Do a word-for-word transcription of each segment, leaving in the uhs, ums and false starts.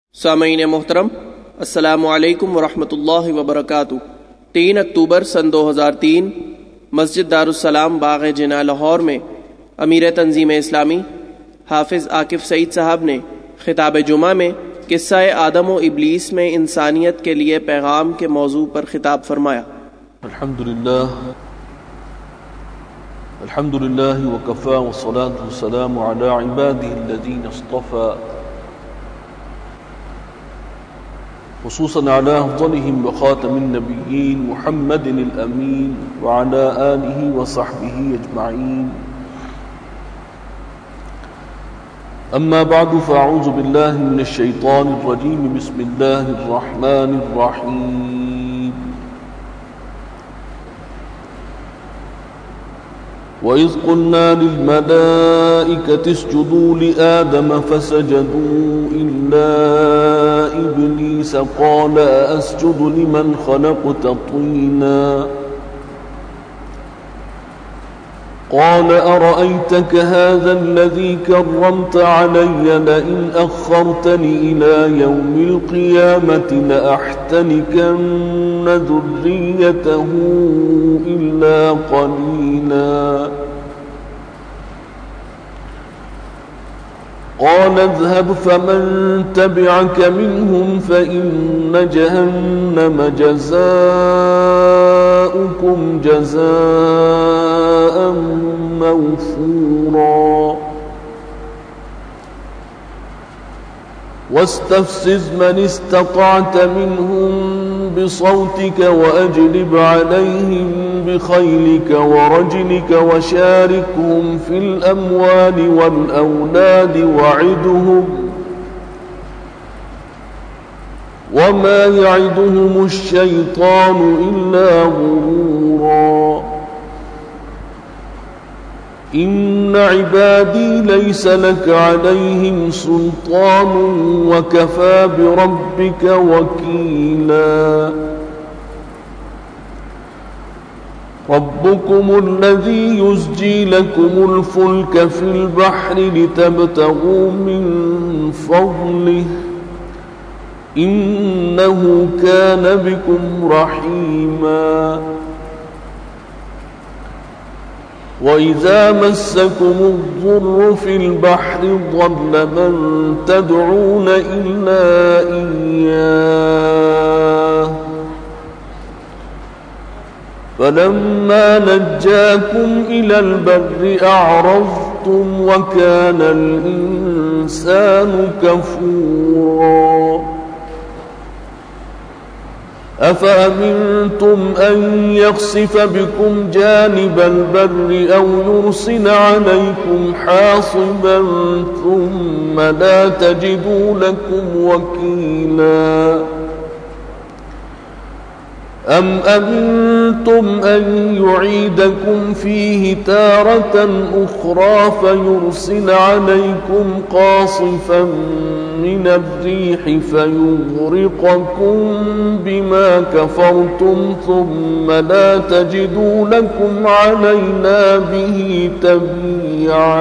सामईन मोहतरम, अस्सलामु अलैकुम वरहमतुल्लाहि वबरकातुहू। तीन अक्टूबर सन दो हज़ार तीन मस्जिद दारुस्सलाम बाग जिना लाहौर में अमीर तंजीम इस्लामी हाफिज आकिफ सईद साहब ने खिताब जुमा में किस्सा आदम व इब्लीस में इंसानियत के लिए पैगाम के मौजू पर खिताब फरमाया। अल्हम्दुलिल्लाह अल्हम्दुलिल्लाह व कफ़ा व सलातु व सलामु अला इबादिहि अल्लज़ीना इस्तफ़ा खुसूसन अला अफ़ज़लिहिम व ख़ातमिन नबिय्यीन मुहम्मदिनिल अमीन व अला आलिहि व सहबिहि अजमईन। अम्मा बअदु फ़अऊज़ु बिल्लाहि मिनश शैतानिर रजीम। बिस्मिल्लाहिर रहमानिर रहीम। वइज़ क़ुल्ना लिल मलाइकति इसजुदू लिआदम फसजदू इल्ला इब्लीस क़ाल अस्जुदु लिमन ख़लक़त तीना क़ाल अरअयतक हाज़ा अल्लज़ी कर्रमत अलय्य लइन अख़्ख़रतनी इला यौमिल क़ियामति लअहतनिकन्न ज़ुर्रियतहू इल्ला क़लीला। क़ाल इज़हब फमन तबिअक मिन्हुम फ़इन्न जहन्नम जज़ाउकुम जज़ाअन मौफ़ूरा। वस्तफ़्ज़िज़ मन इस्तताअत मिन्हुम बिसौतिक वअजलिब अलैहिम बिख़ैलिक वरजलिक वशारिकहुम फ़िल अम्वालि वल औलादि वअिदहुम वमा यअिदुहुमुश शैतानु इल्ला गुरूरा। इन्न इबादी लैस लक अलैहिम सुल्तान वकफ़ा बिरब्बिक वकीला। रब्बुकुमुल्लज़ी युज़्जी लकुमुल फ़ुल्क फ़िल बहरि लितब्तगू मिन फ़ज़लिहि इन्नहु कान बिकुम रहीमा। वइज़ा मस्सकुमुद्दुर्रु फ़िल बहरि ضل मन तदऊन इल्ला इय्याह फलम्मा नज्जाकुम इलल बर्रि अअरज़्तुम वकानल इंसानु कफ़ूरा। अफ़अमिनतुम अन यख़सिफ़ बिकुम जानिबल बर्रि औ युरसिल अलैकुम हासिबन थुम्म ला तजिदू लकुम वकीला। अम अमिनतुम अन युईदकुम फ़ीहि तारतन उख़रा फ़युरसिल अलैकुम क़ासिफ़न मिनर रिहि फ़युग़रिक़कुम बिमा कफ़रतुम थुम्म ला तजिदू लकुम अलैना बिहि तबीआ।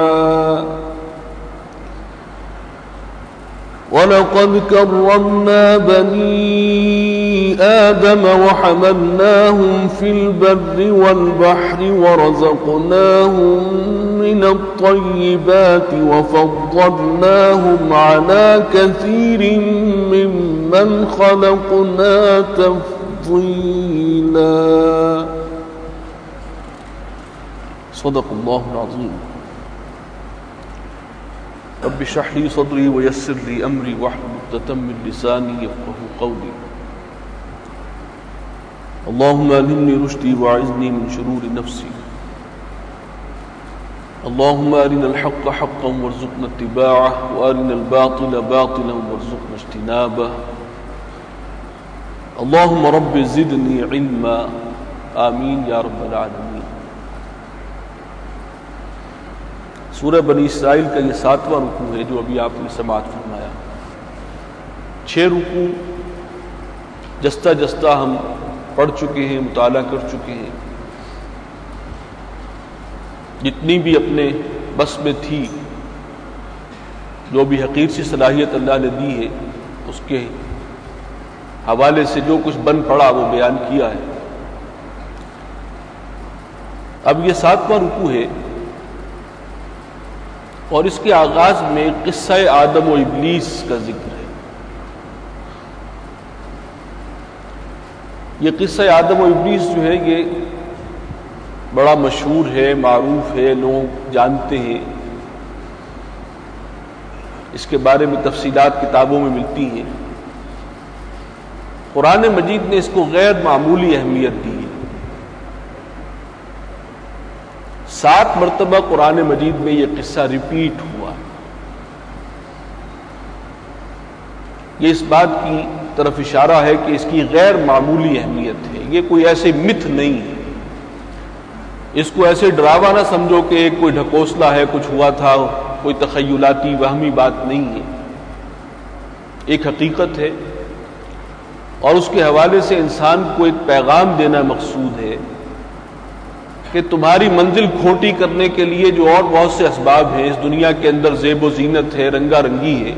वलक़द कर्रमना बनी आदम वहमलनाहुम फ़िल बर्रि वल बहरि वरज़क़नाहुम मिनत तय्यिबाति वफ़द्दलनाहुम अला कसीरिन मिम्मन ख़लक़ना तफ़ज़ीला। सदक़ल्लाहुल अज़ीम। रब्बि इश्रह ली सदरी वयस्सिर ली अमरी वहलुल उक़दतम मिन लिसानी यफ़क़हू क़ौली। अल्लाहुम्मा अल्हिमनी रुश्दी वअइज़नी मिन शुरूरि नफ़्सी। अल्लाहुम्मा अरिनल हक़्क़ हक़्क़न वरज़ुक़ना इत्तिबाअह व अरिनल बातिल बातिलन वरज़ुक़ना इज्तिनाबह। अल्लाहुम्मा रब्बि ज़िदनी इल्मा। आमीन या रब्बल आलमीन। सूरह बनी इसराइल का ये सातवां रुकू है जो अभी आपने समाअत फरमाया। छह रुकू जस्ता जस्ता हम पढ़ चुके हैं, मुताला कर चुके हैं। जितनी भी अपने बस में थी, जो भी हकीर सी सलाहियत अल्लाह ने दी है, اس کے حوالے سے جو کچھ بن پڑا وہ بیان کیا ہے۔ اب یہ ساتواں رکوع ہے اور اس کے آغاز میں قصہ آدم و ابلیس کا ذکر ہے۔ یہ قصہ آدم و ابلیس جو ہے یہ بڑا مشہور ہے، معروف ہے، لوگ جانتے ہیں، اس کے بارے میں تفصیلات کتابوں میں ملتی ہیں۔ قرآن مجید نے اس کو غیر معمولی اہمیت دی ہے۔ سات مرتبہ قرآن مجید میں یہ قصہ ریپیٹ ہوا۔ یہ اس بات کی طرف اشارہ ہے کہ اس کی غیر معمولی اہمیت ہے، یہ کوئی ایسے متھ نہیں ہے، اس کو ایسے ڈراوا نہ سمجھو کہ ایک کوئی ڈھکوسلا ہے، کچھ ہوا تھا، کوئی تخیلاتی وہمی بات نہیں ہے، ایک حقیقت ہے، اور اس کے حوالے سے انسان کو ایک پیغام دینا مقصود ہے کہ تمہاری منزل کھوٹی کرنے کے لیے جو اور بہت سے اسباب ہیں، اس دنیا کے اندر زیب و زینت ہے، رنگا رنگی ہے،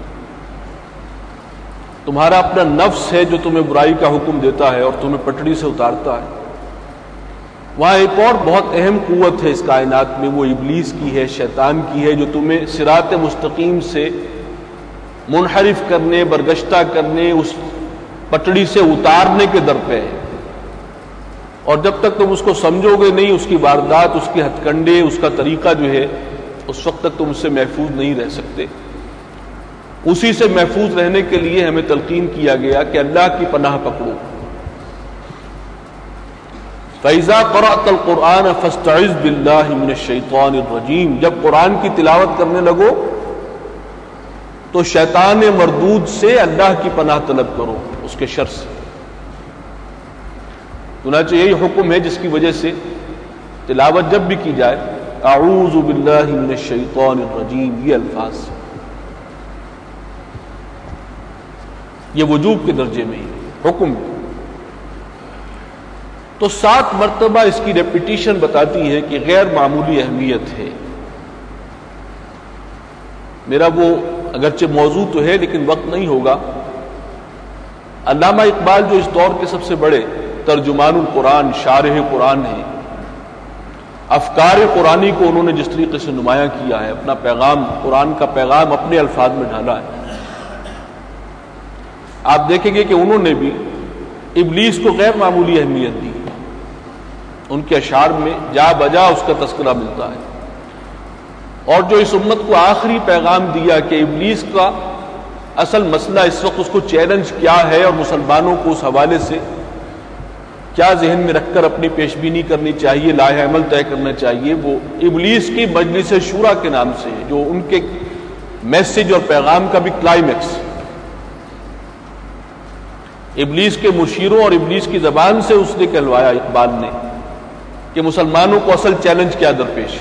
تمہارا اپنا نفس ہے جو تمہیں برائی کا حکم دیتا ہے اور تمہیں پٹڑی سے اتارتا ہے، وہاں ایک اور بہت اہم قوت ہے اس کائنات میں، وہ ابلیس کی ہے، شیطان کی ہے، جو تمہیں صراط مستقیم سے منحرف کرنے، برگشتہ کرنے، اس پٹڑی سے اتارنے کے در پہ ہے، اور جب تک تم اس کو سمجھو گے نہیں، اس کی واردات، اس کے ہتھ کنڈے، اس کا طریقہ جو ہے، اس وقت تک تم اس سے محفوظ نہیں رہ سکتے۔ اسی سے محفوظ رہنے کے لیے ہمیں تلقین کیا گیا کہ اللہ کی پناہ پکڑو۔ فَإِذَا قَرَأْتَ الْقُرْآنَ فَاسْتَعِذْ بِاللَّهِ مِنَ الشَّيْطَانِ الرَّجِيمِ، جب قرآن کی تلاوت کرنے لگو تو شیطان مردود سے اللہ کی پناہ طلب کرو، اس کے شر سے۔ چنانچہ یہی حکم ہے جس کی وجہ سے تلاوت جب بھی کی جائے اعوذ باللہ من الشیطان الرجیم، یہ الفاظ یہ وجوب کے درجے میں ہی حکم ہے۔ تو سات مرتبہ اس کی ریپیٹیشن بتاتی ہے کہ غیر معمولی اہمیت ہے۔ میرا وہ اگرچہ موضوع تو ہے لیکن وقت نہیں ہوگا۔ علامہ اقبال جو اس دور کے سب سے بڑے ترجمان القرآن، شارح قرآن ہیں، افکار قرآنی کو انہوں نے جس طریقے سے نمایاں کیا ہے، اپنا پیغام، قرآن کا پیغام اپنے الفاظ میں ڈھالا ہے، آپ دیکھیں گے کہ انہوں نے بھی ابلیس کو غیر معمولی اہمیت دی۔ ان کے اشعار میں جا بجا اس کا تذکرہ ملتا ہے، اور جو اس امت کو آخری پیغام دیا کہ ابلیس کا اصل مسئلہ اس وقت اس کو چیلنج کیا ہے اور مسلمانوں کو اس حوالے سے کیا ذہن میں رکھ کر اپنی پیش بینی کرنی چاہیے، لائحہ عمل طے کرنا چاہیے، وہ ابلیس کی مجلس شورا کے نام سے ہے، جو ان کے میسج اور پیغام کا بھی کلائمیکس، ابلیس کے مشیروں اور ابلیس کی زبان سے اس نے کہلوایا اقبال نے کہ مسلمانوں کو اصل چیلنج کیا درپیش ہے،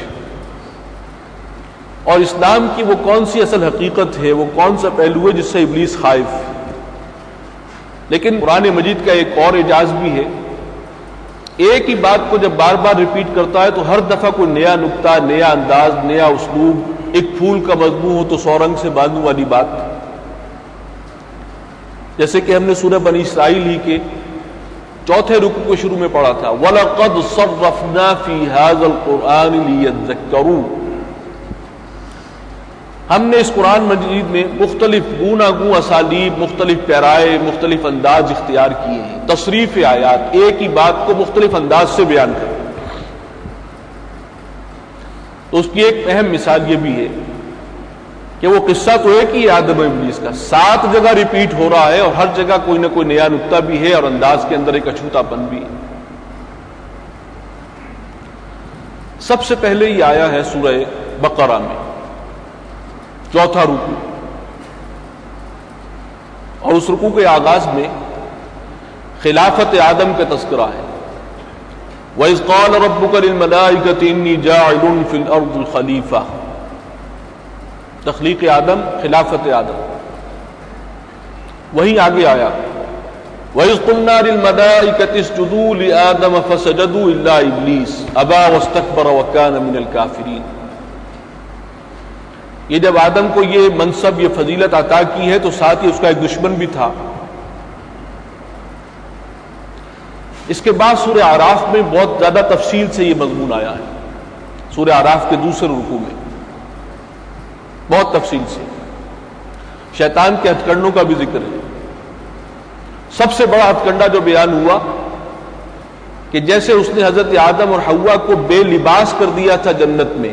اور اسلام کی وہ کون سی اصل حقیقت ہے، وہ کون سا پہلو ہے جس سے ابلیس خائف ہے۔ لیکن قرآن مجید کا ایک اور اعجاز بھی ہے، ایک ہی بات کو جب بار بار ریپیٹ کرتا ہے تو ہر دفعہ کوئی نیا نکتہ، نیا انداز، نیا اسلوب، ایک پھول کا مضمون ہو تو سو رنگ سے باندھوں والی بات، جیسے کہ ہم نے سورہ بنی اسرائیل ہی کے چوتھے رکوع کو شروع میں پڑھا تھا، وَلَقَدْ صَرَّفْنَا فِي هَذَا الْقُرْآنِ لِيَذَّكَّرُوا، ہم نے اس قرآن مجید میں مختلف گوناگوں اسالیب، مختلف پیرائے، مختلف انداز اختیار کیے ہیں، تصریف آیات، ایک ہی بات کو مختلف انداز سے بیان کریں۔ تو اس کی ایک اہم مثال یہ بھی ہے کہ وہ قصہ تو ایک ہی آدم و ابلیس کا، سات جگہ ریپیٹ ہو رہا ہے، اور ہر جگہ کوئی نہ کوئی نیا نکتہ بھی ہے اور انداز کے اندر ایک اچھوتا پن بھی ہے۔ سب سے پہلے یہ آیا ہے سورہ بقرہ میں، چوتھا رکوع، اور اس رکوع کے آغاز میں خلافت آدم کا تذکرہ ہے۔ وَإِذْ قَالَ رَبُّكَ لِلْمَلَائِكَةِ إِنِّي جَاعِلٌ فِي الْأَرْضِ خَلِيفَةً، تخلیق آدم، خلافت آدم، وہیں آگے آیا وَإِذْ قُلْنَا لِلْمَلَائِكَةِ اسْجُدُوا لِآدَمَ فَسَجَدُوا إِلَّا إِبْلِيسَ أَبَى وَاسْتَكْبَرَ وَكَانَ مِنَ الْكَافِرِينَ۔ یہ جب آدم کو یہ منصب یہ فضیلت عطا کی ہے تو ساتھ ہی اس کا ایک دشمن بھی تھا. اس کے بعد سورہ اعراف میں بہت زیادہ تفصیل سے یہ مضمون آیا ہے. سورہ اعراف کے دوسرے رکوع میں بہت تفصیل سے شیطان کے ہتھ کنڈوں کا بھی ذکر ہے. سب سے بڑا ہتھ کنڈا جو بیان ہوا کہ جیسے اس نے حضرت آدم اور حوا کو بے لباس کر دیا تھا جنت میں،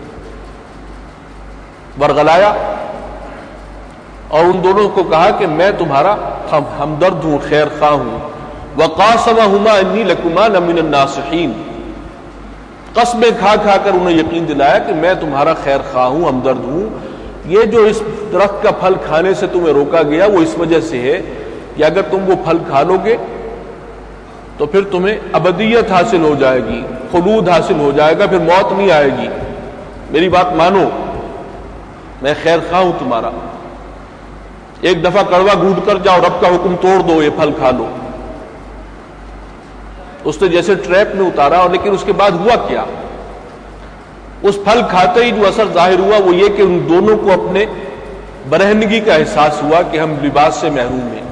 ورغلایا اور ان دونوں کو کہا کہ میں تمہارا ہمدرد ہوں، خیر خواہ ہوں. وقاسمہما انی لکما لمن الناصحین، قسمیں کھا کھا کر انہیں یقین دلایا کہ میں تمہارا خیر خواہ ہوں، ہمدرد ہوں. یہ جو اس درخت کا پھل کھانے سے تمہیں روکا گیا وہ اس وجہ سے ہے کہ اگر تم وہ پھل کھا لو گے تو پھر تمہیں ابدیت حاصل ہو جائے گی، خلود حاصل ہو جائے گا، پھر موت نہیں آئے گی. میری بات مانو، میں خیر خواہ ہوں تمہارا. ایک دفعہ کڑوا گھونٹ کر جاؤ، رب کا حکم توڑ دو، یہ پھل کھا لو. اس نے جیسے ٹریپ میں اتارا، اور لیکن اس کے بعد ہوا کیا؟ اس پھل کھاتے ہی جو اثر ظاہر ہوا وہ یہ کہ ان دونوں کو اپنے برہنگی کا احساس ہوا کہ ہم لباس سے محروم ہیں.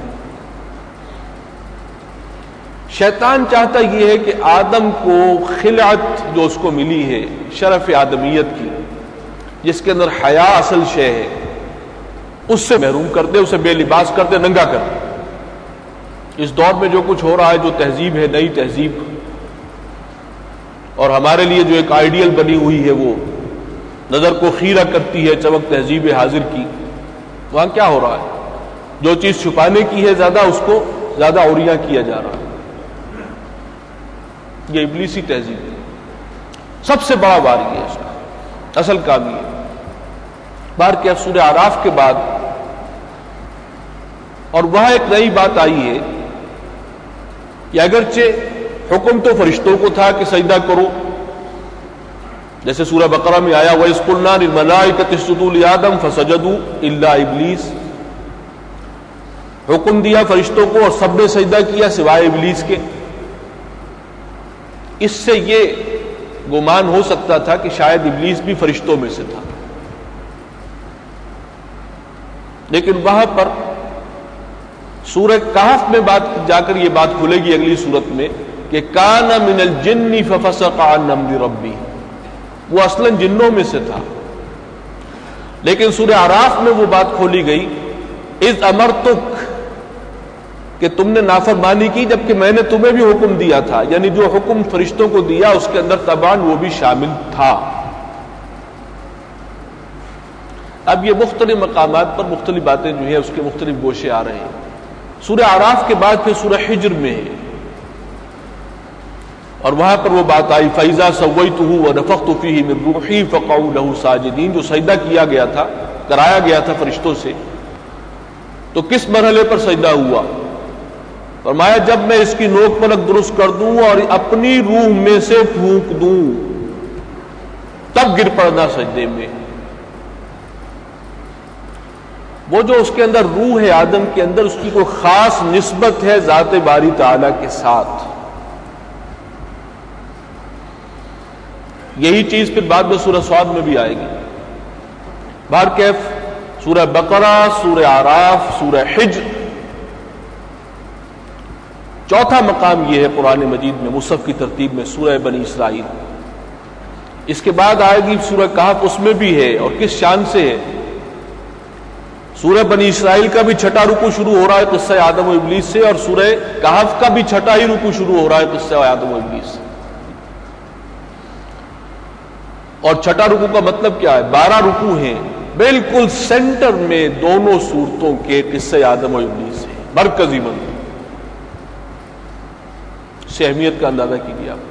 شیطان چاہتا یہ ہے کہ آدم کو خلعت جو اس کو ملی ہے شرف آدمیت کی، جس کے اندر حیا اصل شے ہے، اس سے محروم کر دے، اسے بے لباس کر دے، ننگا کر دے. اس دور میں جو کچھ ہو رہا ہے، جو تہذیب ہے، نئی تہذیب، اور ہمارے لیے جو ایک آئیڈیل بنی ہوئی ہے وہ نظر کو خیرہ کرتی ہے، چمک تہذیب حاضر کی، وہاں کیا ہو رہا ہے؟ جو چیز چھپانے کی ہے زیادہ، اس کو زیادہ عریاں کیا جا رہا ہے. یہ ابلیسی تہذیب ہے، سب سے بڑا وار یہ ہے، اس کا اصل کام یہ ہے. بار کے سورہ اعراف کے بعد اور وہاں ایک نئی بات آئی ہے کہ اگرچہ حکم تو فرشتوں کو تھا کہ سجدہ کرو، جیسے سورہ بقرہ میں آیا وَإِذْ قُلْنَا لِلْمَلَائِكَةِ اسْجُدُوا لِآدَمَ فَسَجَدُوا إِلَّا إِبْلِيسَ، حکم دیا فرشتوں کو اور سب نے سجدہ کیا سوائے ابلیس کے. اس سے یہ گمان ہو سکتا تھا کہ شاید ابلیس بھی فرشتوں میں سے تھا، لیکن وہاں پر سورہ کہف میں بات جا کر یہ بات کھلے گی اگلی صورت میں کہ کان من الجن ففسق عن امر ربی، وہ اصلاً جنوں میں سے تھا. لیکن سورہ اعراف میں وہ بات کھولی گئی اذ امرتک، کہ تم نے نافرمانی کی جبکہ میں نے تمہیں بھی حکم دیا تھا. یعنی جو حکم فرشتوں کو دیا اس کے اندر طبعاً وہ بھی شامل تھا. اب یہ مختلف مقامات پر مختلف باتیں جو ہیں اس کے مختلف گوشے آ رہے ہیں. سورہ اعراف کے بعد پھر سورہ حجر میں ہے، اور وہاں پر وہ بات آئی فَإِذَا سَوَّيْتُهُ وَنَفَخْتُ فِيهِ مِن رُوحِي فَقَعُوا لَهُ سَاجِدِينَ، جو سجدہ کیا گیا تھا، کرایا گیا تھا فرشتوں سے، تو کس مرحلے پر سجدہ ہوا؟ فرمایا جب میں اس کی نوک پلک درست کر دوں اور اپنی روح میں سے پھونک دوں تب گر پڑنا سجدے میں. وہ جو اس کے اندر روح ہے آدم کے اندر، اس کی کوئی خاص نسبت ہے ذات باری تعالی کے ساتھ. یہی چیز پھر بعد میں سورہ صاد میں بھی آئے گی. بہرکیف سورہ بقرہ، سورہ اعراف، سورہ حجر، چوتھا مقام یہ ہے قرآن مجید میں مصحف کی ترتیب میں سورہ بنی اسرائیل. اس کے بعد آئے گی سورہ کہف، اس میں بھی ہے، اور کس شان سے ہے. سورہ بنی اسرائیل کا بھی چھٹا رکوع شروع ہو رہا ہے قصہ آدم و ابلیس سے، اور سورہ کہف کا بھی چھٹا ہی رکوع شروع ہو رہا ہے قصہ آدم و ابلیس سے. اور چھٹا رکوع کا مطلب کیا ہے؟ بارہ رکوع ہیں بالکل سینٹر میں دونوں صورتوں کے قصہ آدم و ابلیس ہے، مرکزی منظر سے. اہمیت کا اندازہ کیجیے آپ.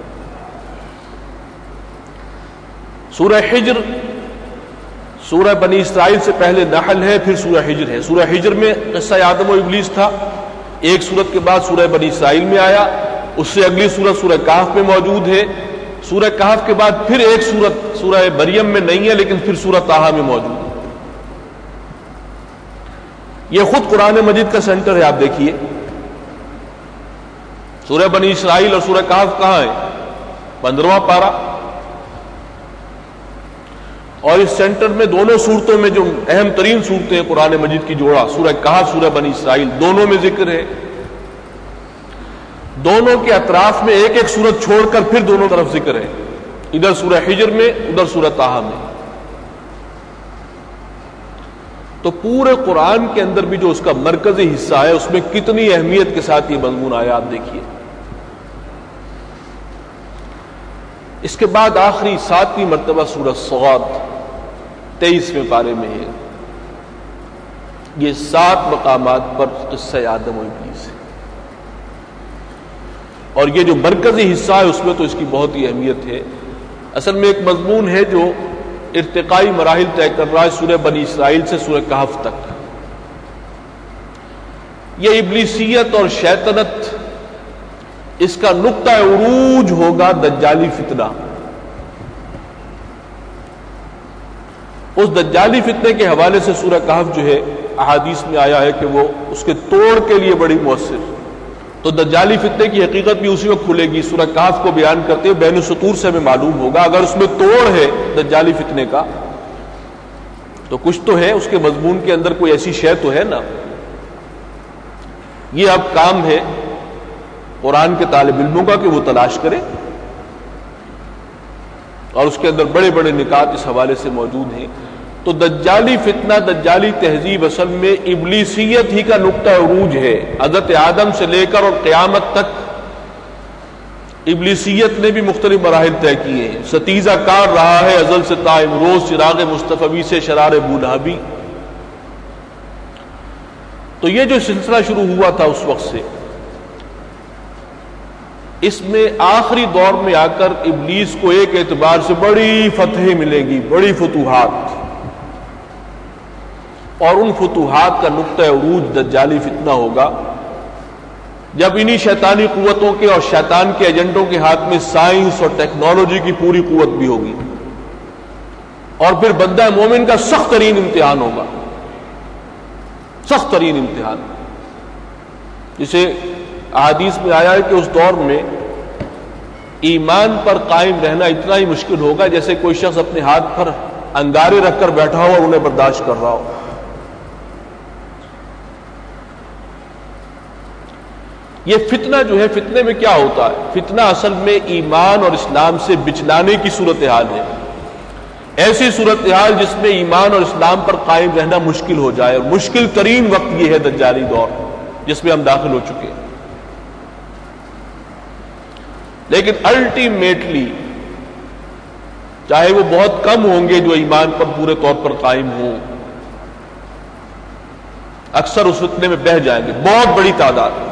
سورہ حجر، سورہ بنی اسرائیل سے پہلے نحل ہے، پھر سورہ حجر ہے. سورہ حجر میں قصہ آدم و ابلیس تھا، ایک سورت کے بعد سورہ بنی اسرائیل میں آیا، اس سے اگلی سورت سورہ کہف میں موجود ہے. سورہ کہف کے بعد پھر ایک سورت سورہ مریم میں نہیں ہے لیکن پھر سورہ طٰہٰ میں موجود ہے. یہ خود قرآن مجید کا سینٹر ہے. آپ دیکھیے سورہ بنی اسرائیل اور سورہ کہف کہاں ہے؟ پندرواں پارہ. اور اس سینٹر میں دونوں صورتوں میں جو اہم ترین صورتیں ہیں قرآن مجید کی جوڑا سورہ کہف سورہ بنی اسرائیل دونوں میں ذکر ہے. دونوں کے اطراف میں ایک ایک سورت چھوڑ کر پھر دونوں طرف ذکر ہے, ادھر سورہ حجر میں ادھر سورہ طٰہٰ میں. تو پورے قرآن کے اندر بھی جو اس کا مرکزی حصہ ہے اس میں کتنی اہمیت کے ساتھ یہ مضمون آیا آپ دیکھیے. اس کے بعد آخری ساتویں مرتبہ سورہ صاد تیئیسویں پارے میں ہے. یہ سات مقامات پر قصہ آدم و ابلیس ہے, اور یہ جو مرکزی حصہ ہے اس میں تو اس کی بہت ہی اہمیت ہے. اصل میں ایک مضمون ہے جو ارتقائی مراحل طے کر رہا ہے سورہ بنی اسرائیل سے سورہ کہف تک. یہ ابلیسیت اور شیطنت اس کا نقطہ عروج ہوگا دجالی فتنہ. اس دجالی فتنے کے حوالے سے سورہ کہف جو ہے احادیث میں آیا ہے کہ وہ اس کے توڑ کے لیے بڑی مؤثر. تو دجالی فتنے کی حقیقت بھی اسی وقت کھلے گی. سورہ کہف کو بیان کرتے ہوئے بین السطور سے ہمیں معلوم ہوگا اگر اس میں توڑ ہے دجالی فتنے کا تو کچھ تو ہے, اس کے مضمون کے اندر کوئی ایسی شے تو ہے نا. یہ اب کام ہے قرآن کے طالب علموں کا کہ وہ تلاش کرے, اور اس کے اندر بڑے بڑے نکات اس حوالے سے موجود ہیں. تو دجالی فتنہ دجالی تہذیب اصل میں ابلیسیت ہی کا نقطہ عروج ہے. حضرت آدم سے لے کر اور قیامت تک ابلیسیت نے بھی مختلف مراحل طے کیے ہیں. ستیزہ کار رہا ہے ازل سے تا امروز, چراغ مصطفی سے شرار بولہبی. تو یہ جو سلسلہ شروع ہوا تھا اس وقت سے, اس میں آخری دور میں آ کر ابلیس کو ایک اعتبار سے بڑی فتح ملے گی, بڑی فتوحات, اور ان فتوحات کا نقطہ عروج دجالی فتنہ ہوگا جب انہی شیطانی قوتوں کے اور شیطان کے ایجنٹوں کے ہاتھ میں سائنس اور ٹیکنالوجی کی پوری قوت بھی ہوگی, اور پھر بندہ مومن کا سخت ترین امتحان ہوگا, سخت ترین امتحان. جسے احادیث میں آیا ہے کہ اس دور میں ایمان پر قائم رہنا اتنا ہی مشکل ہوگا جیسے کوئی شخص اپنے ہاتھ پر انگارے رکھ کر بیٹھا ہو اور انہیں برداشت کر رہا ہو. یہ فتنہ جو ہے, فتنے میں کیا ہوتا ہے؟ فتنہ اصل میں ایمان اور اسلام سے بچلانے کی صورتحال ہے. ایسی صورتحال جس میں ایمان اور اسلام پر قائم رہنا مشکل ہو جائے, اور مشکل ترین وقت یہ ہے دجالی دور جس میں ہم داخل ہو چکے ہیں. لیکن الٹیمیٹلی چاہے وہ بہت کم ہوں گے جو ایمان پر پورے طور پر قائم ہوں, اکثر اس فتنے میں بہہ جائیں گے, بہت بڑی تعداد.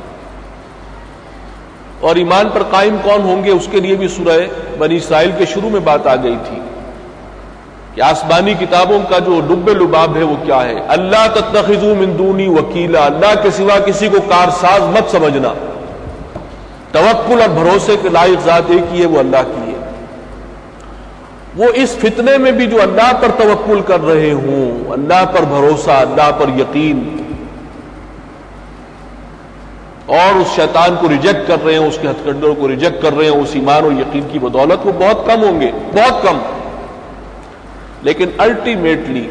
اور ایمان پر قائم کون ہوں گے اس کے لیے بھی سورہ بنی اسرائیل کے شروع میں بات آ گئی تھی کہ آسمانی کتابوں کا جو لب لباب ہے وہ کیا ہے؟ اللہ تتخذوا من دونی وکیلا, اللہ کے سوا کسی کو کارساز مت سمجھنا. توکل اور بھروسے کے لائق ذات ایک ہی ہے, وہ اللہ کی ہے. وہ اس فتنے میں بھی جو اللہ پر توکل کر رہے ہوں, اللہ پر بھروسہ, اللہ پر یقین, اور اس شیطان کو ریجیکٹ کر رہے ہیں, اس کے ہتھ کنڈوں کو ریجیکٹ کر رہے ہیں اس ایمان اور یقین کی بدولت, وہ بہت کم ہوں گے, بہت کم. لیکن الٹیمیٹلی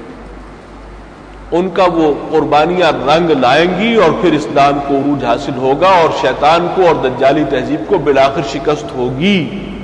ان کا وہ قربانیاں رنگ لائیں گی, اور پھر اسلام کو عروج حاصل ہوگا, اور شیطان کو اور دجالی تہذیب کو بالآخر شکست ہوگی.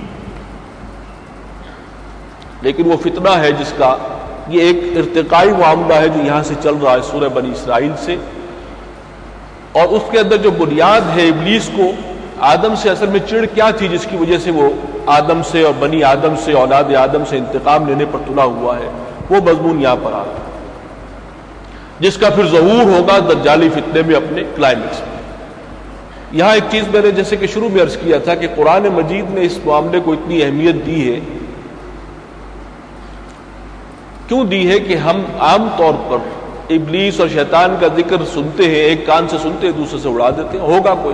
لیکن وہ فتنہ ہے جس کا یہ ایک ارتقائی معاملہ ہے جو یہاں سے چل رہا ہے سورہ بنی اسرائیل سے, اور اس کے اندر جو بنیاد ہے ابلیس کو آدم سے اصل میں چڑ کیا تھی جس کی وجہ سے وہ آدم سے اور بنی آدم سے اولاد آدم سے انتقام لینے پر تلا ہوا ہے, وہ مضمون یہاں پر آ رہا ہے جس کا پھر ظہور ہوگا دجالی فتنے میں اپنے کلائمیکس میں. یہاں ایک چیز میں نے جیسے کہ شروع میں عرض کیا تھا کہ قرآن مجید نے اس معاملے کو اتنی اہمیت دی ہے. کیوں دی ہے کہ ہم عام طور پر ابلیس اور شیطان کا ذکر سنتے ہیں, ایک کان سے سنتے ہیں دوسرے سے اڑا دیتے ہیں, ہوگا کوئی,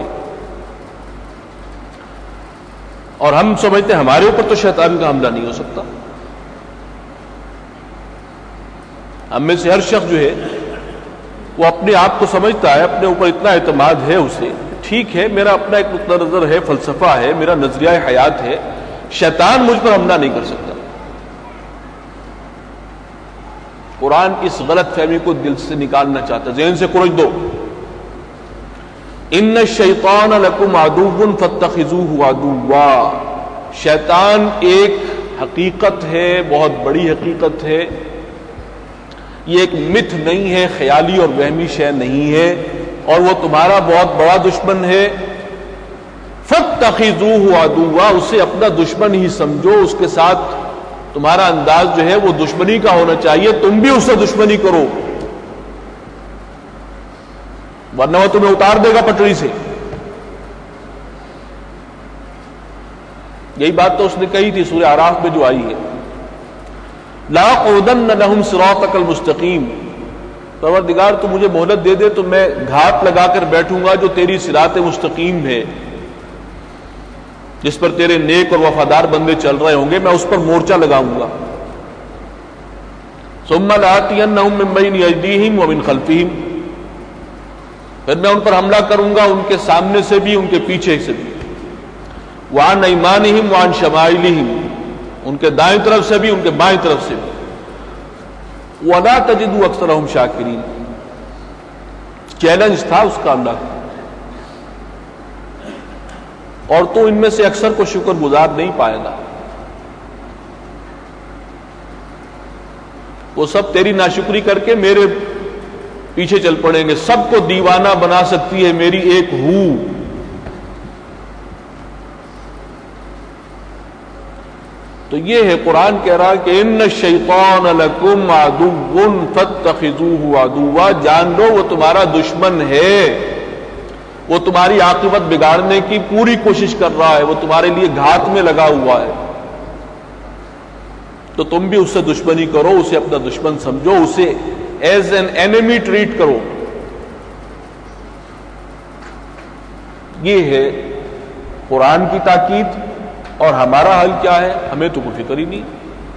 اور ہم سمجھتے ہیں ہمارے اوپر تو شیطان کا حملہ نہیں ہو سکتا. ہم میں سے ہر شخص جو ہے وہ اپنے آپ کو سمجھتا ہے, اپنے اوپر اتنا اعتماد ہے اسے, ٹھیک ہے میرا اپنا ایک نقطہ نظر ہے, فلسفہ ہے, میرا نظریہ حیات ہے, شیطان مجھ پر حملہ نہیں کر سکتا. قرآن اس غلط فہمی کو دل سے نکالنا چاہتا ہے، ذہن سے کھرچ دو. ان الشیطان لکم عدو فاتخذوہ عدوا، شیطان ایک حقیقت ہے، بہت بڑی حقیقت ہے، یہ ایک متھ نہیں ہے، خیالی اور وہمی شے نہیں ہے، اور وہ تمہارا بہت بڑا دشمن ہے. فاتخذوہ عدوا، اسے اپنا دشمن ہی سمجھو، اس کے ساتھ تمہارا انداز جو ہے وہ دشمنی کا ہونا چاہیے، تم بھی اس سے دشمنی کرو، ورنہ وہ تمہیں اتار دے گا پٹری سے. یہی بات تو اس نے کہی تھی سورہ اعراف میں جو آئی ہے، لَأَقْعُدَنَّ لَهُمْ صِرَاطَكَ الْمُسْتَقِيمَ، پروردگار تو مجھے مہلت دے دے تو میں گھات لگا کر بیٹھوں گا جو تیری صراط مستقیم ہے، جس پر تیرے نیک اور وفادار بندے چل رہے ہوں گے، میں اس پر مورچہ لگاؤں گا. ثُمَّ لَآتِيَنَّهُم مِّن بَيْنِ أَيْدِيهِمْ وَمِنْ خَلْفِهِمْ، پھر میں ان پر حملہ کروں گا ان کے سامنے سے بھی ان کے پیچھے سے بھی. وَعَنْ أَيْمَانِهِمْ وَعَنْ شَمَائِلِهِمْ، ان کے دائیں طرف سے بھی ان کے بائیں طرف سے بھی. وَلَا تَجِدُ أَكْثَرَهُمْ شَاكِرِينَ، چیلنج تھا اس کا اللہ کا، اور تو ان میں سے اکثر کو شکر گزار نہیں پائے گا. وہ سب تیری ناشکری کر کے میرے پیچھے چل پڑیں گے. سب کو دیوانہ بنا سکتی ہے میری ایک ہو. تو یہ ہے قرآن کہہ رہا کہ ان الشیطان لکم عدو فاتخذوہ عدوا، جان لو وہ تمہارا دشمن ہے، وہ تمہاری عاقبت بگاڑنے کی پوری کوشش کر رہا ہے، وہ تمہارے لیے گھات میں لگا ہوا ہے. تو تم بھی اس سے دشمنی کرو، اسے اپنا دشمن سمجھو، اسے ایز این اینیمی ٹریٹ کرو. یہ ہے قرآن کی تاکید. اور ہمارا حل کیا ہے؟ ہمیں تو کوئی فکر ہی نہیں.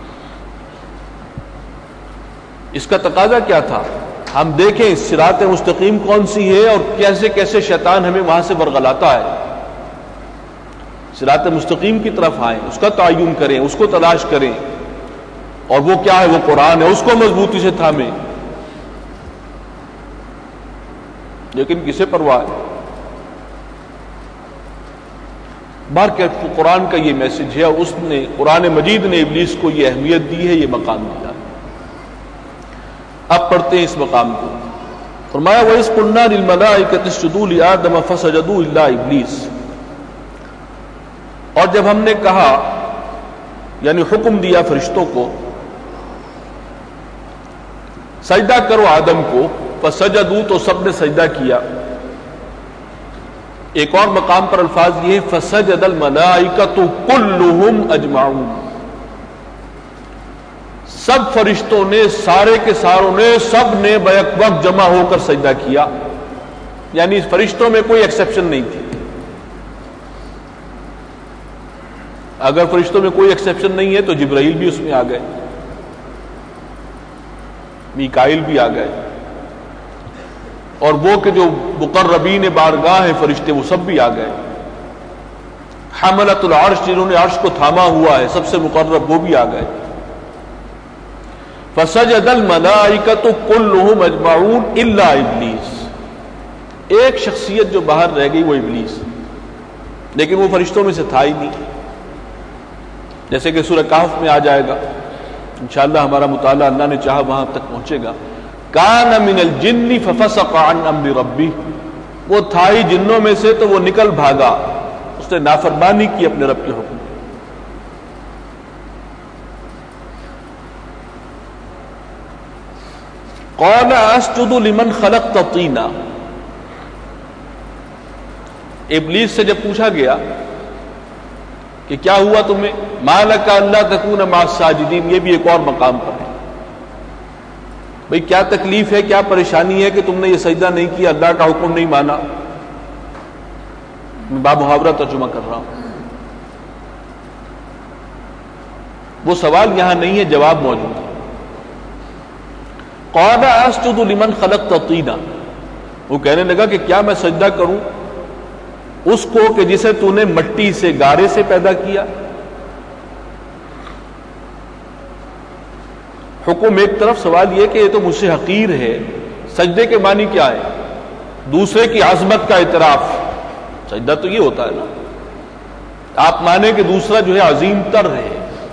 اس کا تقاضا کیا تھا؟ ہم دیکھیں صراط مستقیم کون سی ہے اور کیسے کیسے شیطان ہمیں وہاں سے ورغلاتا ہے. صراط مستقیم کی طرف آئیں، اس کا تعین کریں، اس کو تلاش کریں، اور وہ کیا ہے؟ وہ قرآن ہے، اس کو مضبوطی سے تھامیں. لیکن کسے پرواہ ہے؟ بار کہ قرآن کا یہ میسج ہے، اس نے قرآن مجید نے ابلیس کو یہ اہمیت دی ہے، یہ مقام دیا. اب پڑھتے ہیں اس مقام کو. فرمایا وَإِذْ قُلْنَا لِلْمَلَائِكَةِ اسْجُدُوا لِآدَمَ فَسَجَدُوا إِلَّا إِبْلِيسَ، اور جب ہم نے کہا یعنی حکم دیا فرشتوں کو سجدہ کرو آدم کو، فسجدوا تو سب نے سجدہ کیا. ایک اور مقام پر الفاظ یہ فسجد الملائکۃ کلہم اجمعون، سب فرشتوں نے، سارے کے ساروں نے، سب نے بیک وقت جمع ہو کر سجدہ کیا. یعنی فرشتوں میں کوئی ایکسیپشن نہیں تھی. اگر فرشتوں میں کوئی ایکسیپشن نہیں ہے تو جبرائیل بھی اس میں آ گئے، میکائیل بھی آ گئے، اور وہ کہ جو مقربین بارگاہ ہیں فرشتے وہ سب بھی آ گئے. حملۃ العرش جنہوں نے عرش کو تھاما ہوا ہے سب سے مقرب وہ بھی آ گئے. فسجد الملائکۃ کلہم اجمعون الا ابلیس، ایک شخصیت جو باہر رہ گئی وہ ابلیس، لیکن وہ فرشتوں میں سے تھا ہی نہیں. جیسے کہ سورہ کہف میں آ جائے گا انشاءاللہ، ہمارا مطالعہ اللہ نے چاہا وہاں تک پہنچے گا. کان من الجن ففسق عن امر ربی، وہ تھا ہی جنوں میں سے تو وہ نکل بھاگا، اس نے نافرمانی کی اپنے رب کے حکم. قال اسجد لمن خلقت طینا، ابلیس سے جب پوچھا گیا کہ کیا ہوا تمہیں، ما لک الا تکون مع الساجدین، یہ بھی ایک اور مقام پر ہے. بھئی کیا تکلیف ہے، کیا پریشانی ہے کہ تم نے یہ سجدہ نہیں کیا، اللہ کا حکم نہیں مانا. میں با محاورہ ترجمہ کر رہا ہوں. وہ سوال یہاں نہیں ہے، جواب موجود ہے. قال اسجد لمن خلقت طینا، وہ کہنے لگا کہ کیا میں سجدہ کروں اس کو کہ جسے تو نے مٹی سے، گارے سے پیدا کیا. حکم ایک طرف، سوال یہ کہ یہ تو مجھ سے حقیر ہے. سجدے کے معنی کیا ہے؟ دوسرے کی عظمت کا اعتراف. سجدہ تو یہ ہوتا ہے نا، آپ مانیں کہ دوسرا جو ہے عظیم تر ہے،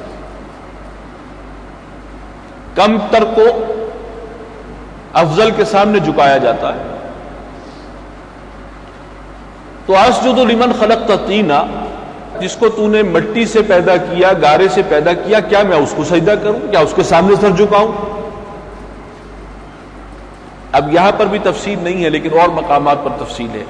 کم تر کو افضل کے سامنے جھکایا جاتا ہے. تو اسجد لمن خلقت طینا، جس کو تو نے مٹی سے پیدا کیا، گارے سے پیدا کیا، کیا میں اس کو سجدہ کروں؟ کیا اس کے سامنے سر جھکاؤں؟ اب یہاں پر بھی تفصیل نہیں ہے، لیکن اور مقامات پر تفصیل ہے.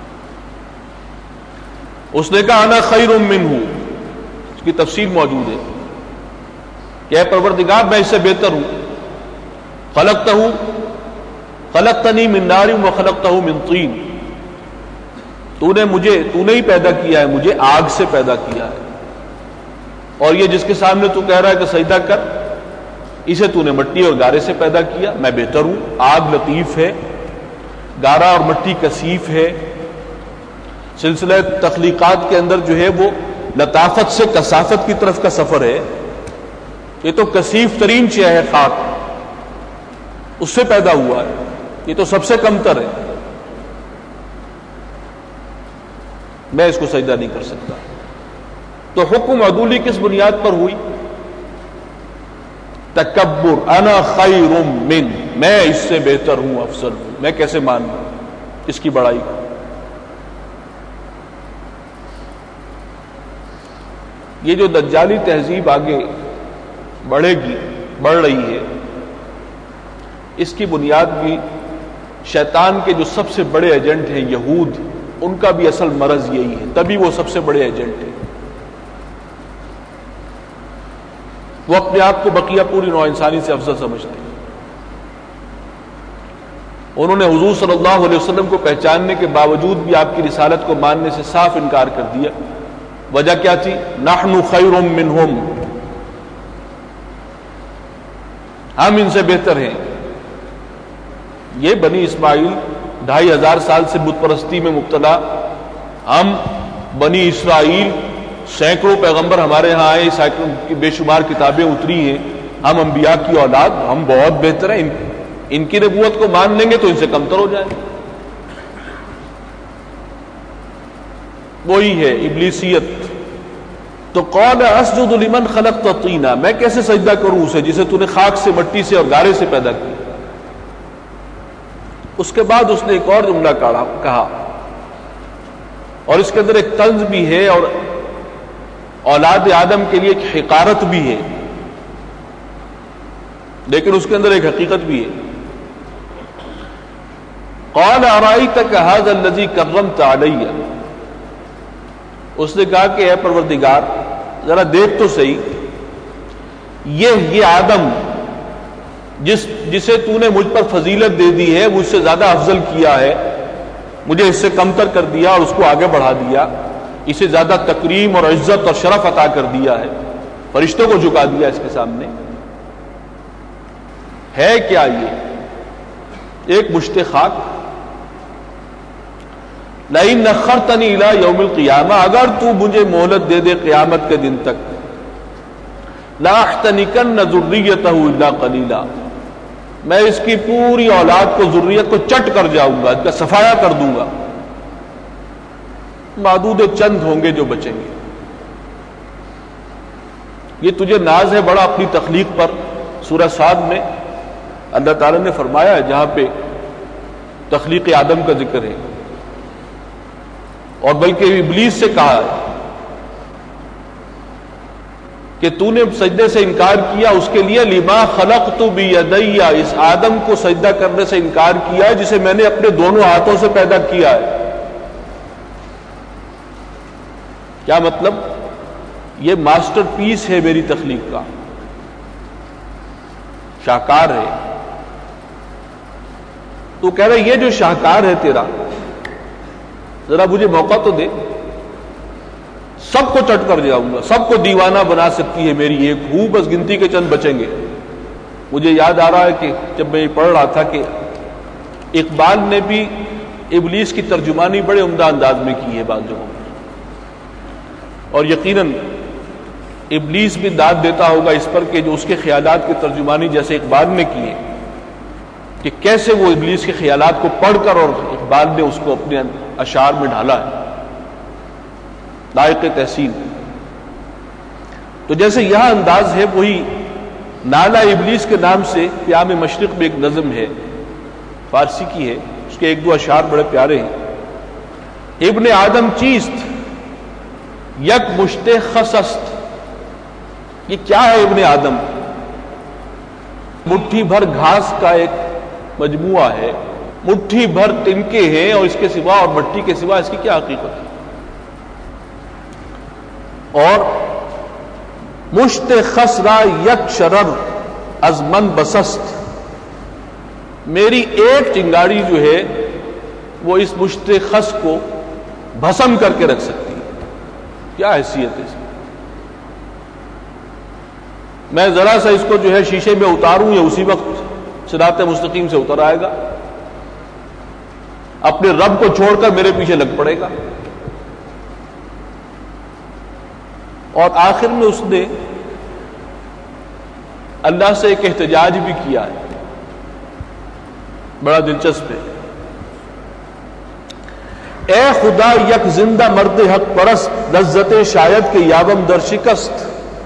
اس نے کہا انا خیر منہ، اس کی تفصیل موجود ہے کہ اے پروردگار میں اس سے بہتر ہوں. خلقتہ خلقتنی من نار وخلقتہ من طین، تو نے مجھے تو نے ہی پیدا کیا ہے، مجھے آگ سے پیدا کیا ہے. اور یہ جس کے سامنے تو کہہ رہا ہے کہ سجدہ کر، اسے تو نے مٹی اور گارے سے پیدا کیا. میں بہتر ہوں. آگ لطیف ہے، گارا اور مٹی کثیف ہے. سلسلہ تخلیقات کے اندر جو ہے وہ لطافت سے کثافت کی طرف کا سفر ہے. یہ تو کثیف ترین چیز ہے، خاک، اس سے پیدا ہوا ہے. یہ تو سب سے کم تر ہے. میں اس کو سجدہ نہیں کر سکتا. تو حکم عدولی کس بنیاد پر ہوئی؟ تکبر، انا خیر من، میں اس سے بہتر ہوں، افضل ہوں. میں کیسے مان لوں اس کی بڑائی کو؟ یہ جو دجالی تہذیب آگے بڑھے گی، بڑھ رہی ہے، اس کی بنیاد بھی شیطان کے جو سب سے بڑے ایجنٹ ہیں یہود، ان کا بھی اصل مرض یہی ہے. تبھی وہ سب سے بڑے ایجنٹ ہیں. وہ اپنے آپ کو بقیہ پوری نوع انسانی سے افضل سمجھتے ہیں. انہوں نے حضور صلی اللہ علیہ وسلم کو پہچاننے کے باوجود بھی آپ کی رسالت کو ماننے سے صاف انکار کر دیا. وجہ کیا تھی؟ نحن خیر منہم، ہم ان سے بہتر ہیں. یہ بنی اسماعیل ڈھائی ہزار سال سے بت پرستی میں مبتلا، ہم بنی اسرائیل سینکڑوں پیغمبر ہمارے ہاں آئے، سینکڑوں کی بے شمار کتابیں اتری ہیں، ہم انبیاء کی اولاد، ہم بہت بہتر ہیں. ان, ان کی نبوت کو مان لیں گے تو ان سے کمتر ہو جائیں. وہی ہے ابلیسیت. تو قال اسجد لمن خلقت طینا، میں کیسے سجدہ کروں اسے جسے تو نے خاک سے، مٹی سے اور گارے سے پیدا کیا. اس کے بعد اس نے ایک اور جملہ کہا، اور اس کے اندر ایک طنز بھی ہے اور اولاد آدم کے لیے ایک حقارت بھی ہے، لیکن اس کے اندر ایک حقیقت بھی ہے. قال ارأیتک ھذا الذی کرمت علی، اس نے کہا کہ اے پروردگار ذرا دیکھ تو صحیح، یہ یہ آدم جس جسے تو نے مجھ پر فضیلت دے دی ہے، مجھ سے زیادہ افضل کیا ہے، مجھے اس سے کمتر کر دیا اور اس کو آگے بڑھا دیا، اسے زیادہ تکریم اور عزت اور شرف عطا کر دیا ہے، فرشتوں کو جھکا دیا اس کے سامنے. ہے کیا یہ؟ ایک مشت خاک. لئن نخرتنی الی یوم القیامہ، اگر تو مجھے مہلت دے دے قیامت کے دن تک، لاحتنکن ذریتہ الا قلیلا، میں اس کی پوری اولاد کو، ذریت کو چٹ کر جاؤں گا، اس کا صفایا کر دوں گا. معدود چند ہوں گے جو بچیں گے. یہ تجھے ناز ہے بڑا اپنی تخلیق پر. سورہ صاد میں اللہ تعالی نے فرمایا ہے، جہاں پہ تخلیق آدم کا ذکر ہے، اور بلکہ ابلیس سے کہا ہے کہ تو نے سجدے سے انکار کیا، اس کے لیے لما خلقت بیدی، اس آدم کو سجدہ کرنے سے انکار کیا ہے جسے میں نے اپنے دونوں ہاتھوں سے پیدا کیا ہے. کیا مطلب؟ یہ ماسٹر پیس ہے میری تخلیق کا، شاہکار ہے. تو کہہ رہے یہ جو شاہکار ہے تیرا، ذرا مجھے موقع تو دے، سب کو چٹ کر جاؤں گا، سب کو دیوانہ بنا سکتی ہے میری ایک ہوں، بس گنتی کے چند بچیں گے. مجھے یاد آ رہا ہے کہ جب میں یہ پڑھ رہا تھا کہ اقبال نے بھی ابلیس کی ترجمانی بڑے عمدہ انداز میں کی ہے بعض جگہوں میں، اور یقیناً ابلیس بھی داد دیتا ہوگا اس پر کہ جو اس کے خیالات کی ترجمانی جیسے اقبال نے کی ہے کہ کیسے وہ ابلیس کے خیالات کو پڑھ کر اور اقبال نے اس کو اپنے اشعار میں ڈالا ہے، لائق تحسین۔ تو جیسے یہاں انداز ہے وہی نالا ابلیس کے نام سے پیام مشرق میں ایک نظم ہے، فارسی کی ہے، اس کے ایک دو اشعار بڑے پیارے ہیں۔ ابن آدم چیست یک مشت خسست، یہ کیا ہے ابن آدم؟ مٹھی بھر گھاس کا ایک مجموعہ ہے، مٹھی بھر تنکے ہیں اور اس کے سوا اور مٹی کے سوا اس کی کیا حقیقت ہے؟ اور مشت خس را یک شرر از من بسست، میری ایک چنگاڑی جو ہے وہ اس مشت خس کو بھسم کر کے رکھ سکتی ہے، کیا حیثیت ہے اس کی؟ میں ذرا سا اس کو جو ہے شیشے میں اتاروں یا اسی وقت صراط مستقیم سے اتر آئے گا، اپنے رب کو چھوڑ کر میرے پیچھے لگ پڑے گا۔ اور آخر میں اس نے اللہ سے ایک احتجاج بھی کیا ہے، بڑا دلچسپ ہے۔ اے خدا یک زندہ مرد حق پرست، لذت شاید کے یابم در شکست،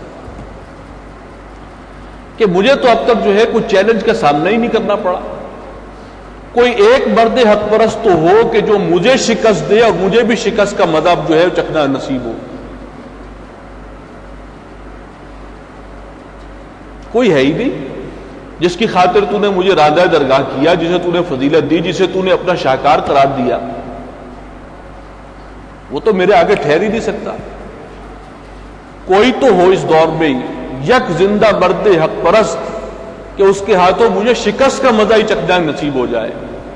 کہ مجھے تو اب تک جو ہے کوئی چیلنج کا سامنا ہی نہیں کرنا پڑا، کوئی ایک مرد حق پرست تو ہو کہ جو مجھے شکست دے اور مجھے بھی شکست کا مذہب جو ہے چکھنا نصیب ہو۔ کوئی ہے ہی نہیں جس کی خاطر تو نے مجھے راندہ درگاہ کیا، جسے تو نے فضیلت دی، جسے تو نے اپنا شاہکار قرار دیا، وہ تو میرے آگے ٹھہر ہی نہیں سکتا۔ کوئی تو ہو اس دور میں یک زندہ مرد حق پرست کہ اس کے ہاتھوں مجھے شکست کا مزہ ہی چکھنا نصیب ہو جائے۔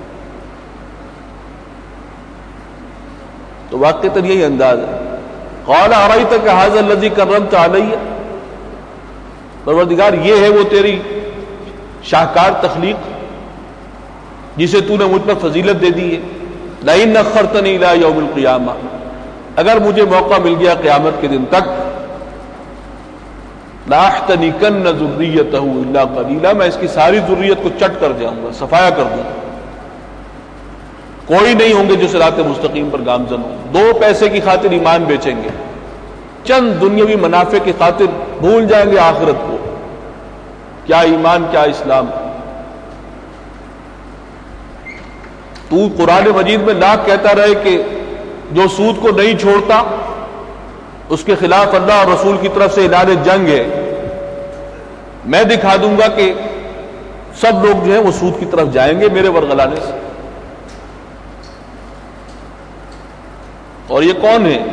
تو واقعتاً یہی انداز ہے۔ قال ارأیتک ھذا الذی کرمت علی، پروردگار یہ ہے وہ تیری شاہکار تخلیق جسے تو نے مجھ پر فضیلت دے دی ہے۔ لئن اخرتنی الی یوم القیامہ، اگر مجھے موقع مل گیا قیامت کے دن تک، لاحتنکن ذریتہ الا قلیلا، میں اس کی ساری ذریت کو چٹ کر جاؤں گا، صفایا کر دوں گا، کوئی نہیں ہوں گے جو صراط مستقیم پر گامزن ہوں۔ دو پیسے کی خاطر ایمان بیچیں گے، چند دنیاوی منافع کی خاطر بھول جائیں گے آخرت کو، کیا ایمان کیا اسلام۔ تو قرآن مجید میں لاکھ کہتا رہے کہ جو سود کو نہیں چھوڑتا اس کے خلاف اللہ اور رسول کی طرف سے اعلان جنگ ہے، میں دکھا دوں گا کہ سب لوگ جو ہیں وہ سود کی طرف جائیں گے میرے ورغلانے سے۔ اور یہ کون ہے؟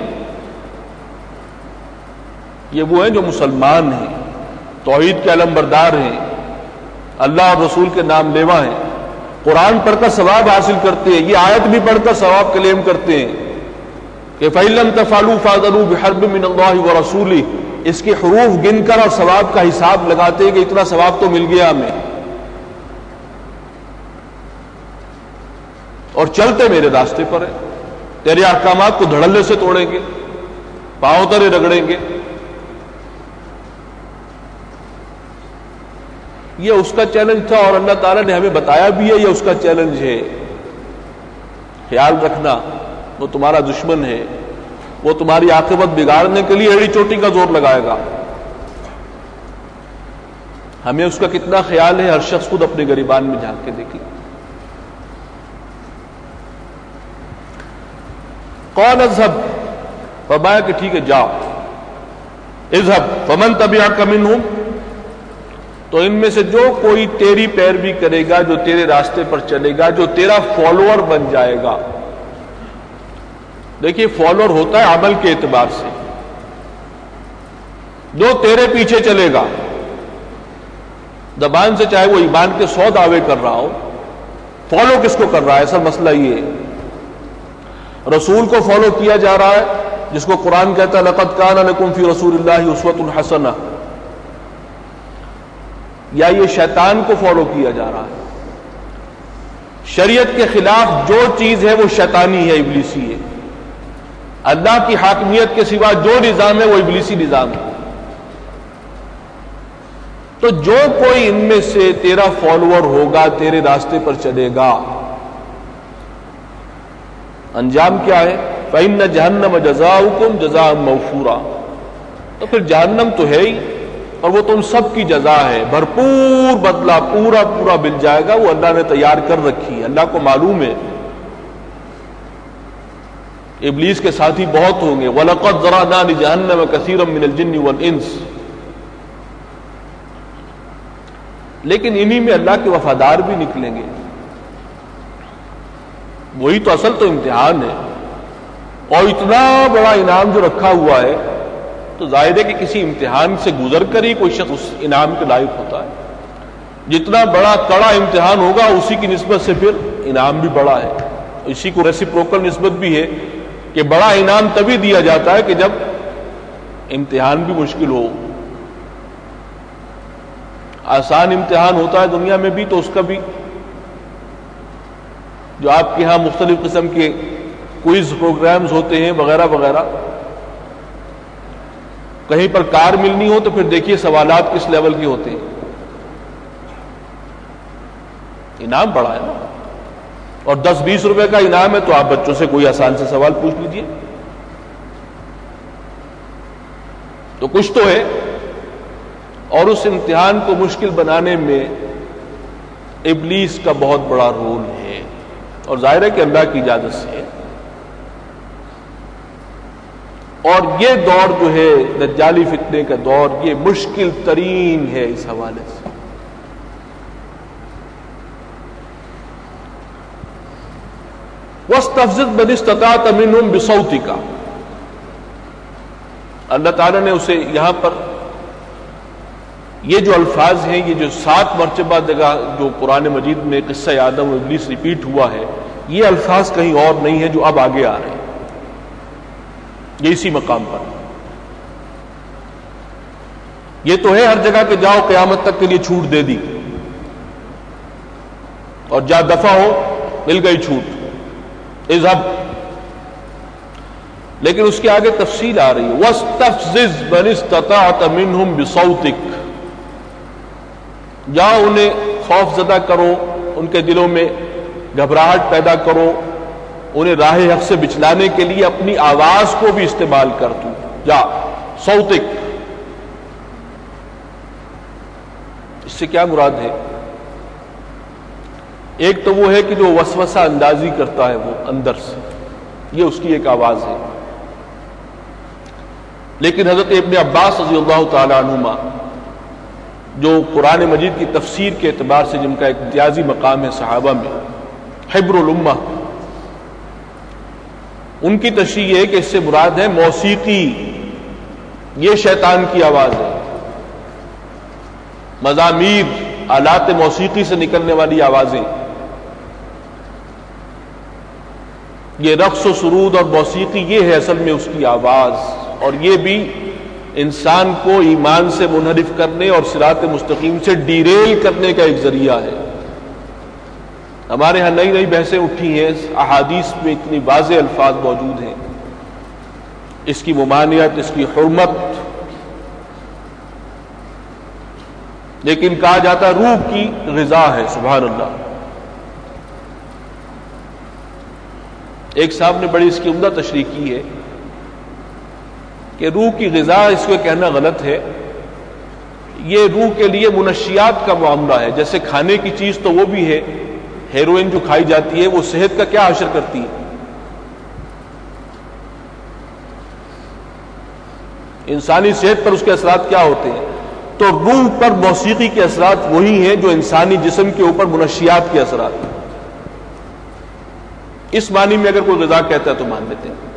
یہ وہ ہیں جو مسلمان ہیں، توحید کے علمبردار ہیں، اللہ اور رسول کے نام لیوا ہیں، قرآن پڑھ کر ثواب حاصل کرتے ہیں، یہ آیت بھی پڑھ کر ثواب کلیم کرتے ہیں کہ فَإِن لَّمْ تَفْعَلُوا فَاذَنُوا بِحَرْبٍ مِّنَ اللَّهِ وَرَسُولِهِ، اس کے حروف گن کر اور ثواب کا حساب لگاتے ہیں کہ اتنا ثواب تو مل گیا ہمیں، اور چلتے میرے راستے پر ہیں، تیرے احکامات کو دھڑلے سے توڑیں گے، پاؤں تلے رگڑیں گے۔ یہ اس کا چیلنج تھا اور اللہ تعالیٰ نے ہمیں بتایا بھی ہے یہ اس کا چیلنج ہے۔ خیال رکھنا وہ تمہارا دشمن ہے، وہ تمہاری عاقبت بگاڑنے کے لیے ایڑی چوٹی کا زور لگائے گا۔ ہمیں اس کا کتنا خیال ہے ہر شخص خود اپنے گریبان میں جھانک کے دیکھے۔ قال اذهب، فرمایا کہ ٹھیک ہے جاؤ، اذهب فمن تبعك منهم، تو ان میں سے جو کوئی تیری پیروی کرے گا، جو تیرے راستے پر چلے گا، جو تیرا فالوور بن جائے گا۔ دیکھیے فالوور ہوتا ہے عمل کے اعتبار سے، جو تیرے پیچھے چلے گا، زبان سے چاہے وہ ایمان کے سو دعوے کر رہا ہو، فالو کس کو کر رہا ہے؟ اصل مسئلہ یہ ہے رسول کو فالو کیا جا رہا ہے، جس کو قرآن کہتا ہے لقد کان لکم فی رسول اللہ اسوۃ حسنہ، یا یہ شیطان کو فالو کیا جا رہا ہے؟ شریعت کے خلاف جو چیز ہے وہ شیطانی ہے، ابلیسی ہے۔ اللہ کی حاکمیت کے سوا جو نظام ہے وہ ابلیسی نظام ہے۔ تو جو کوئی ان میں سے تیرا فالوور ہوگا، تیرے راستے پر چلے گا، انجام کیا ہے؟ فَإِنَّ جَهَنَّمَ جَزَاؤُكُمْ جَزَاءً مَوْفُورًا، تو پھر جہنم تو ہے ہی، اور وہ تم سب کی جزا ہے، بھرپور بدلہ پورا پورا مل جائے گا، وہ اللہ نے تیار کر رکھی ہے، اللہ کو معلوم ہے۔ ابلیس کے ساتھی بہت ہوں گے، وَلَقَدْ ذَرَأْنَا لِجَهَنَّمَ كَثِيرًا مِنَ الْجِنِّ وَالْإِنسِ، لیکن انہی میں اللہ کے وفادار بھی نکلیں گے۔ وہی تو اصل تو امتحان ہے، اور اتنا بڑا انعام جو رکھا ہوا ہے، تو ظاہر ہے کہ کسی امتحان سے گزر کر ہی کوئی شخص اس انعام کے لائق ہوتا ہے۔ جتنا بڑا کڑا امتحان ہوگا اسی کی نسبت سے پھر انعام بھی بڑا ہے۔ اسی کو ریسیپروکل نسبت بھی ہے کہ بڑا انعام تبھی دیا جاتا ہے کہ جب امتحان بھی مشکل ہو۔ آسان امتحان ہوتا ہے دنیا میں بھی تو اس کا بھی جو آپ کے ہاں مختلف قسم کے کوئز پروگرامز ہوتے ہیں وغیرہ وغیرہ، کہیں پر کار ملنی ہو تو پھر دیکھیے سوالات کس لیول کے ہوتے ہیں، انعام بڑا ہے نا، اور دس بیس روپے کا انعام ہے تو آپ بچوں سے کوئی آسان سے سوال پوچھ لیجئے، تو کچھ تو ہے۔ اور اس امتحان کو مشکل بنانے میں ابلیس کا بہت بڑا رول ہے، اور ظاہر ہے کہ اللہ کی اجازت سے ہے۔ اور یہ دور جو ہے دجالی فتنے کا دور، یہ مشکل ترین ہے اس حوالے سے۔ وَاسْتَفْزِزْ مَنِ اسْتَطَعْتَ مِنْهُمْ بِصَوْتِكَ، اللہ تعالیٰ نے اسے یہاں پر یہ جو الفاظ ہیں، یہ جو سات مرتبہ جگہ جو قرآن مجید میں قصہ آدم و ابلیس ریپیٹ ہوا ہے، یہ الفاظ کہیں اور نہیں ہیں جو اب آگے آ رہے ہیں، یہ اسی مقام پر۔ یہ تو ہے ہر جگہ کہ جاؤ قیامت تک کے لیے چھوٹ دے دی، اور جا دفع ہو، مل گئی چھوٹ، اذهب، لیکن اس کے آگے تفصیل آ رہی ہے، وَاسْتَفْزِزْ مَنِ اسْتَطَعْتَ مِنْهُمْ بِصَوْتِكَ، جاؤ انہیں خوف زدہ کرو، ان کے دلوں میں گھبراہٹ پیدا کرو، انہیں راہ حق سے بچلانے کے لیے اپنی آواز کو بھی استعمال کر تو، جا صوتک۔ اس سے کیا مراد ہے؟ ایک تو وہ ہے کہ جو وسوسہ اندازی کرتا ہے وہ اندر سے، یہ اس کی ایک آواز ہے، لیکن حضرت ابن عباس رضی اللہ تعالی عنہما جو قرآن مجید کی تفسیر کے اعتبار سے جن کا ایک امتیازی مقام ہے صحابہ میں، حبر الامہ، ان کی تشریح یہ ہے کہ اس سے مراد ہے موسیقی، یہ شیطان کی آواز ہے، مزامیر، آلات موسیقی سے نکلنے والی آوازیں، یہ رقص و سرود اور موسیقی، یہ ہے اصل میں اس کی آواز، اور یہ بھی انسان کو ایمان سے منحرف کرنے اور صراط مستقیم سے ڈیریل کرنے کا ایک ذریعہ ہے۔ ہمارے ہاں نئی نئی بحثیں اٹھی ہیں، احادیث میں اتنی واضح الفاظ موجود ہیں اس کی ممانعت، اس کی حرمت، لیکن کہا جاتا ہے روح کی غذا ہے، سبحان اللہ۔ ایک صاحب نے بڑی اس کی عمدہ تشریح کی ہے کہ روح کی غذا، اس کو کہنا غلط ہے، یہ روح کے لیے منشیات کا معاملہ ہے، جیسے کھانے کی چیز تو وہ بھی ہے، ہیروئن جو کھائی جاتی ہے وہ صحت کا کیا اثر کرتی ہے، انسانی صحت پر اس کے اثرات کیا ہوتے ہیں، تو روح پر موسیقی کے اثرات وہی ہیں جو انسانی جسم کے اوپر منشیات کے اثرات ہیں۔ اس معنی میں اگر کوئی غذا کہتا ہے تو مان لیتے ہیں۔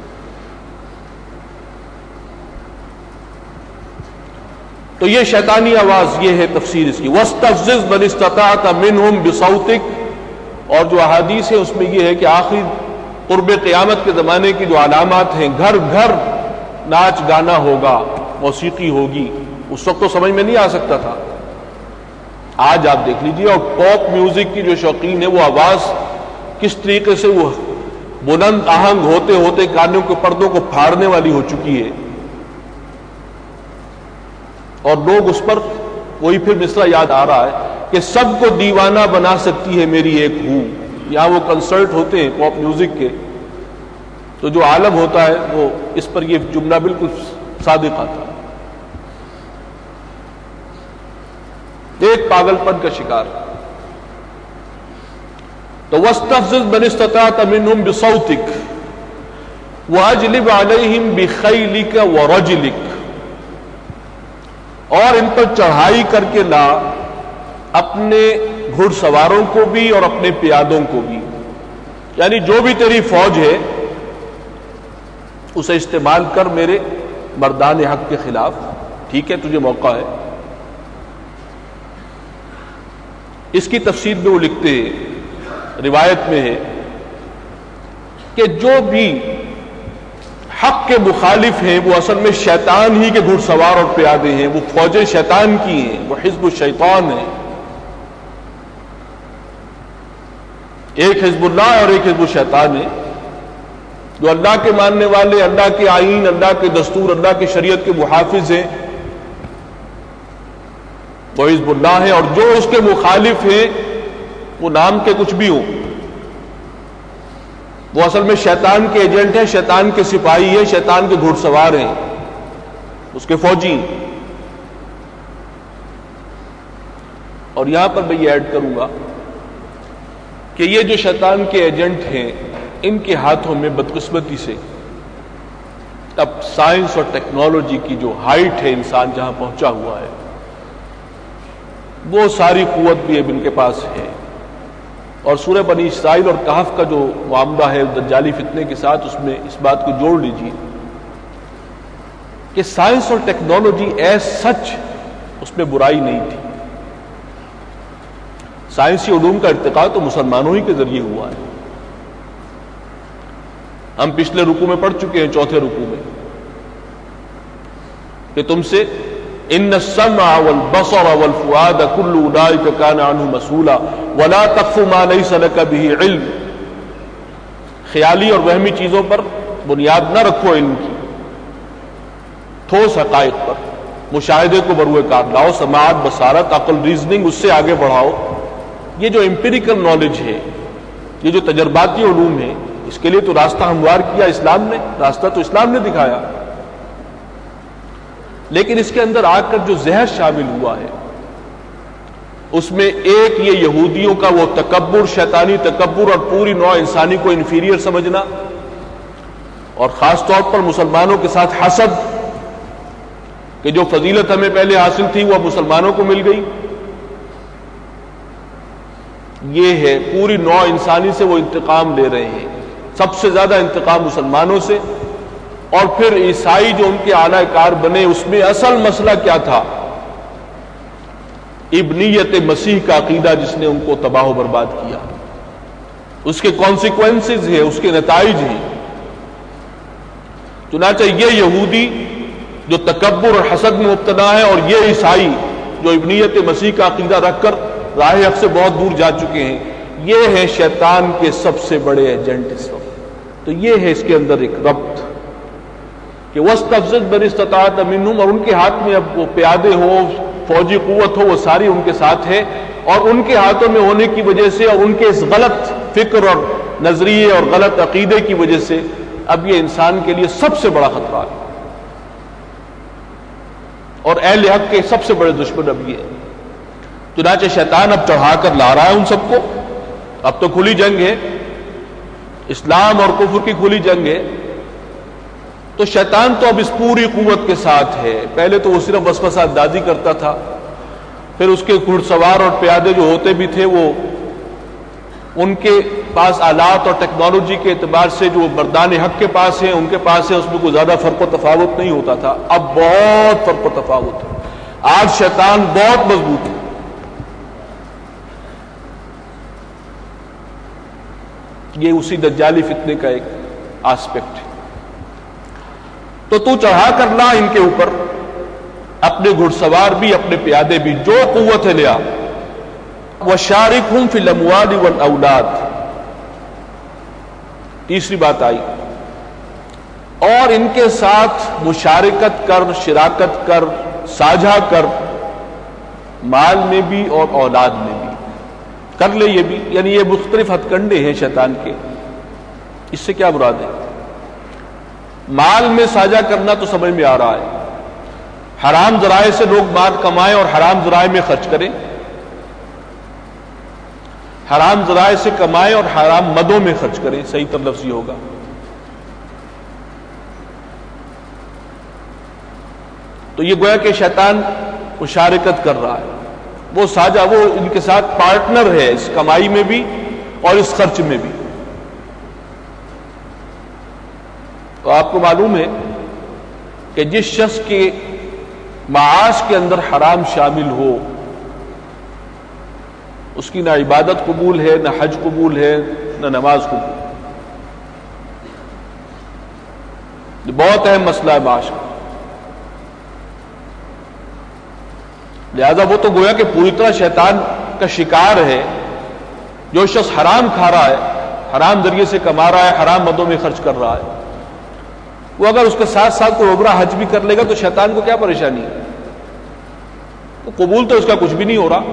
تو یہ شیطانی آواز، یہ ہے تفسیر اس کی، وَاسْتَفْزِزْ مَنِ اسْتَطَعْتَ مِنْهُمْ بِصَوْتِكَ، اور جو احادیث ہے اس میں یہ ہے کہ آخری قرب قیامت کے زمانے کی جو علامات ہیں، گھر گھر ناچ گانا ہوگا، موسیقی ہوگی، اس وقت تو سمجھ میں نہیں آ سکتا تھا، آج آپ دیکھ لیجیے، اور پاپ میوزک کی جو شوقین ہے وہ آواز کس طریقے سے وہ بلند آہنگ ہوتے ہوتے کانوں کے پردوں کو پھاڑنے والی ہو چکی ہے، اور لوگ اس پر وہی پھر مصرع یاد آ رہا ہے کہ سب کو دیوانہ بنا سکتی ہے میری ایک ہو. یہاں وہ کنسرٹ ہوتے ہیں پاپ میوزک کے، تو جو عالم ہوتا ہے وہ اس پر یہ جملہ بالکل صادق آتا ہے. ایک پاگل پن کا شکار. تو وَاسْتَفْزِزْ مَنِ اسْتَطَعْتَ مِنْهُمْ بِصَوْتِكَ وَأَجْلِبْ عَلَيْهِمْ بِخَيْلِكَ وَرَجْلِكَ، اور ان پر چڑھائی کر کے لا اپنے گھڑ سواروں کو بھی اور اپنے پیادوں کو بھی، یعنی جو بھی تیری فوج ہے اسے استعمال کر میرے مردان حق کے خلاف. ٹھیک ہے، تجھے موقع ہے. اس کی تفسیر میں وہ لکھتے ہیں، روایت میں ہے کہ جو بھی حق کے مخالف ہیں وہ اصل میں شیطان ہی کے گھڑ سوار اور پیادے ہیں، وہ فوجیں شیطان کی ہیں، وہ حزب الشیطان ہیں. ایک حزب اللہ اور ایک حزب الشیطان ہے. جو اللہ کے ماننے والے، اللہ کے آئین، اللہ کے دستور، اللہ کی شریعت کے محافظ ہیں وہ حزب اللہ ہے، اور جو اس کے مخالف ہیں وہ نام کے کچھ بھی ہوں، وہ اصل میں شیطان کے ایجنٹ ہیں، شیطان کے سپاہی ہیں، شیطان کے گھڑ سوار ہیں، اس کے فوجی. اور یہاں پر میں یہ ایڈ کروں گا کہ یہ جو شیطان کے ایجنٹ ہیں ان کے ہاتھوں میں بدقسمتی سے اب سائنس اور ٹیکنالوجی کی جو ہائٹ ہے انسان جہاں پہنچا ہوا ہے وہ ساری قوت بھی اب ان کے پاس ہے. اور سورہ بنی اسرائیل اور کہف کا جو معاملہ ہے دجالی فتنے کے ساتھ، اس میں اس بات کو جوڑ لیجیے کہ سائنس اور ٹیکنالوجی ایز سچ اس میں برائی نہیں تھی. سائنسی علوم کا ارتقاء تو مسلمانوں ہی کے ذریعے ہوا ہے. ہم پچھلے رکوع میں پڑھ چکے ہیں، چوتھے رکوع میں، کہ تم سے ان السمع والبصر والفؤاد كل اولئك كان عنه مسؤولا ولا تقف ما ليس لك به علم. خیالی اور وہمی چیزوں پر بنیاد نہ رکھو علم کی، ٹھوس حقائق پر مشاہدے کو بروئے کار لاؤ، سماعت، بصارت، عقل، ریزننگ اس سے آگے بڑھاؤ. یہ جو امپیریکل نالج ہے، یہ جو تجرباتی علوم ہے، اس کے لیے تو راستہ ہموار کیا اسلام نے، راستہ تو اسلام نے دکھایا. لیکن اس کے اندر آ کر جو زہر شامل ہوا ہے اس میں ایک یہ یہودیوں کا وہ تکبر، شیطانی تکبر، اور پوری نوع انسانی کو انفیریئر سمجھنا، اور خاص طور پر مسلمانوں کے ساتھ حسد کہ جو فضیلت ہمیں پہلے حاصل تھی وہ مسلمانوں کو مل گئی. یہ ہے پوری نوع انسانی سے وہ انتقام لے رہے ہیں. سب سے زیادہ انتقام مسلمانوں سے، اور پھر عیسائی جو ان کے اعلی کار بنے، اس میں اصل مسئلہ کیا تھا؟ ابنیت مسیح کا عقیدہ جس نے ان کو تباہ و برباد کیا. اس کے کانسیکوینسز ہیں، اس کے نتائج ہیں. چنانچہ یہ یہودی جو تکبر اور حسد میں مبتلا ہے، اور یہ عیسائی جو ابنیت مسیح کا عقیدہ رکھ کر راہ حق سے بہت دور جا چکے ہیں، یہ ہیں شیطان کے سب سے بڑے ایجنٹ اس وقت. تو یہ ہے اس کے اندر ایک ربط کہ وَاسْتَفْزِزْ مَنِ اسْتَطَعْتَ مِنْهُمْ، اور ان کے ہاتھ میں اب وہ پیادے ہو، فوجی قوت ہو، وہ ساری ان کے ساتھ ہے. اور ان کے ہاتھوں میں ہونے کی وجہ سے اور ان کے اس غلط فکر اور نظریے اور غلط عقیدے کی وجہ سے اب یہ انسان کے لیے سب سے بڑا خطرہ ہے، اور اہل حق کے سب سے بڑے دشمن اب یہ ہے. چنانچہ شیطان اب چڑھا کر لا رہا ہے ان سب کو. اب تو کھلی جنگ ہے، اسلام اور کفر کی کھلی جنگ ہے. تو شیطان تو اب اس پوری قوت کے ساتھ ہے. پہلے تو وہ صرف وسوسہ اندازی کرتا تھا، پھر اس کے گھڑ سوار اور پیادے جو ہوتے بھی تھے وہ ان کے پاس آلات اور ٹیکنالوجی کے اعتبار سے جو مردان حق کے پاس ہیں ان کے پاس ہے، اس میں کوئی زیادہ فرق و تفاوت نہیں ہوتا تھا. اب بہت فرق و تفاوت ہے. آج شیطان بہت مضبوط ہے. یہ اسی دجالی فتنے کا ایک آسپیکٹ ہے. تو تو چڑھا کر لا ان کے اوپر اپنے گھڑ سوار بھی، اپنے پیادے بھی، جو قوت ہے لیا. وَشَارِكْهُمْ فِي الْأَمْوَالِ وَالْأَوْلَادِ. تیسری بات آئی، اور ان کے ساتھ مشارکت کر، شراکت کر، ساجھا کر مال میں بھی اور اولاد میں بھی، کر لے یہ بھی، یعنی یہ مختلف ہتھ کنڈے ہیں شیطان کے۔ اس سے کیا مراد ہے؟ مال میں ساجھا کرنا تو سمجھ میں آ رہا ہے، حرام ذرائع سے لوگ مال کمائیں اور حرام ذرائع میں خرچ کریں، حرام ذرائع سے کمائیں اور حرام مدوں میں خرچ کریں، صحیح تر لفظ یہ ہوگا۔ تو یہ گویا کہ شیطان مشارکت کر رہا ہے، وہ ساجھا، وہ ان کے ساتھ پارٹنر ہے اس کمائی میں بھی اور اس خرچ میں بھی۔ تو آپ کو معلوم ہے کہ جس شخص کے معاش کے اندر حرام شامل ہو، اس کی نہ عبادت قبول ہے، نہ حج قبول ہے، نہ نماز قبول۔ یہ بہت اہم مسئلہ ہے معاش کا۔ لہذا وہ تو گویا کہ پوری طرح شیطان کا شکار ہے۔ جو شخص حرام کھا رہا ہے، حرام ذریعے سے کما رہا ہے، حرام مدوں میں خرچ کر رہا ہے، وہ اگر اس کے ساتھ ساتھ کوئی عمرہ حج بھی کر لے گا تو شیطان کو کیا پریشانی ہے؟ تو قبول تو اس کا کچھ بھی نہیں ہو رہا،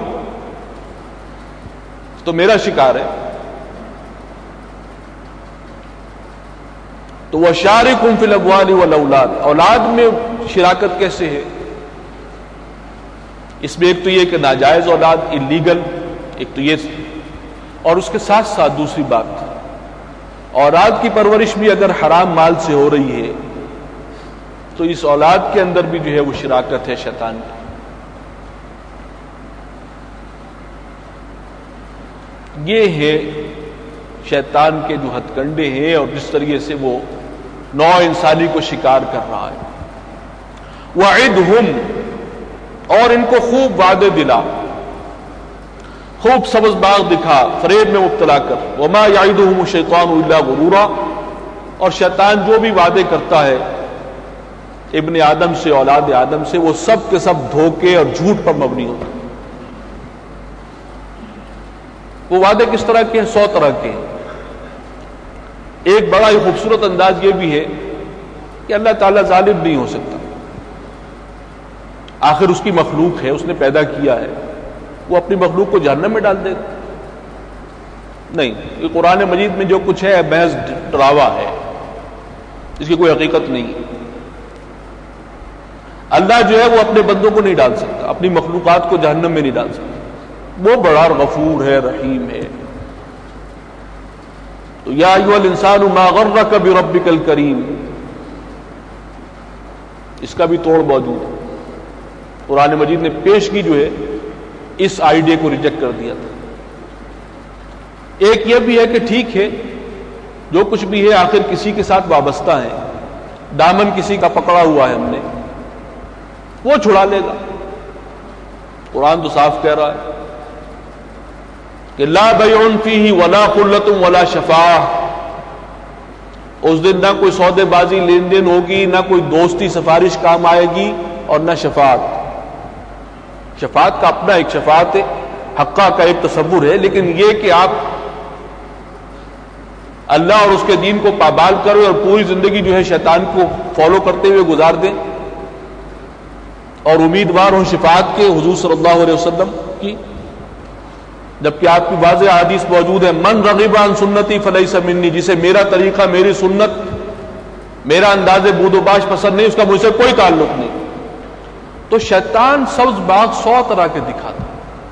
تو میرا شکار ہے۔ تو وَشَارِكُمْ فِي الْأَمْوَالِ وَالْأَوْلَادِ، اولاد میں شراکت کیسے ہے؟ اس میں ایک تو یہ کہ ناجائز اولاد، انلیگل، ایک تو یہ، اور اس کے ساتھ ساتھ دوسری بات، اولاد کی پرورش بھی اگر حرام مال سے ہو رہی ہے تو اس اولاد کے اندر بھی جو ہے وہ شراکت ہے شیطان کی۔ یہ ہے شیطان کے جو ہتھ کنڈے ہیں اور جس طریقے سے وہ نوع انسانی کو شکار کر رہا ہے۔ وَعِدْهُمْ، اور ان کو خوب وعدے دلا، خوب سبز باغ دکھا، فریب میں مبتلا کر۔ وَمَا يَعِدُهُمُ الشَّيْطَانُ إِلَّا غُرُورًا، اور شیطان جو بھی وعدے کرتا ہے ابن آدم سے، اولاد آدم سے، وہ سب کے سب دھوکے اور جھوٹ پر مبنی ہوتا ہے۔ وہ وعدے کس طرح کے ہیں؟ سو طرح کے ہیں۔ ایک بڑا ہی خوبصورت انداز یہ بھی ہے کہ اللہ تعالیٰ ظالم نہیں ہو سکتا، آخر اس کی مخلوق ہے، اس نے پیدا کیا ہے، وہ اپنی مخلوق کو جہنم میں ڈال دے گا؟ نہیں، یہ قرآن مجید میں جو کچھ ہے محض ڈراوا ہے، اس کی کوئی حقیقت نہیں ہے۔ اللہ جو ہے وہ اپنے بندوں کو نہیں ڈال سکتا، اپنی مخلوقات کو جہنم میں نہیں ڈال سکتا، وہ بڑا غفور ہے، رحیم ہے۔ تو یا ایھا الانسان ما غرک بربک الکریم، اس کا بھی توڑ موجود ہے۔ قرآن مجید نے پیشگی جو ہے اس آئیڈیا کو ریجیکٹ کر دیا تھا۔ ایک یہ بھی ہے کہ ٹھیک ہے، جو کچھ بھی ہے آخر کسی کے ساتھ وابستہ ہے، دامن کسی کا پکڑا ہوا ہے ہم نے، وہ چھڑا لے گا۔ قرآن تو صاف کہہ رہا ہے کہ لا بیع فیہ ولا خلۃ ولا شفاعہ، اس دن نہ کوئی سودے بازی لین دین ہوگی، نہ کوئی دوستی سفارش کام آئے گی، اور نہ شفاعت۔ شفاعت کا اپنا ایک شفاعت ہے، حقہ کا ایک تصور ہے، لیکن یہ کہ آپ اللہ اور اس کے دین کو پابال کریں اور پوری زندگی جو ہے شیطان کو فالو کرتے ہوئے گزار دیں اور امیدوار ہوں شفاعت کے حضور صلی اللہ علیہ وسلم کی، جبکہ آپ کی واضح حدیث موجود ہے، من رغب عن سنتی فلیس منی، جسے میرا طریقہ، میری سنت، میرا انداز بود و باش پسند نہیں، اس کا مجھ سے کوئی تعلق نہیں۔ تو شیطان سبز باغ سو طرح کے دکھاتا،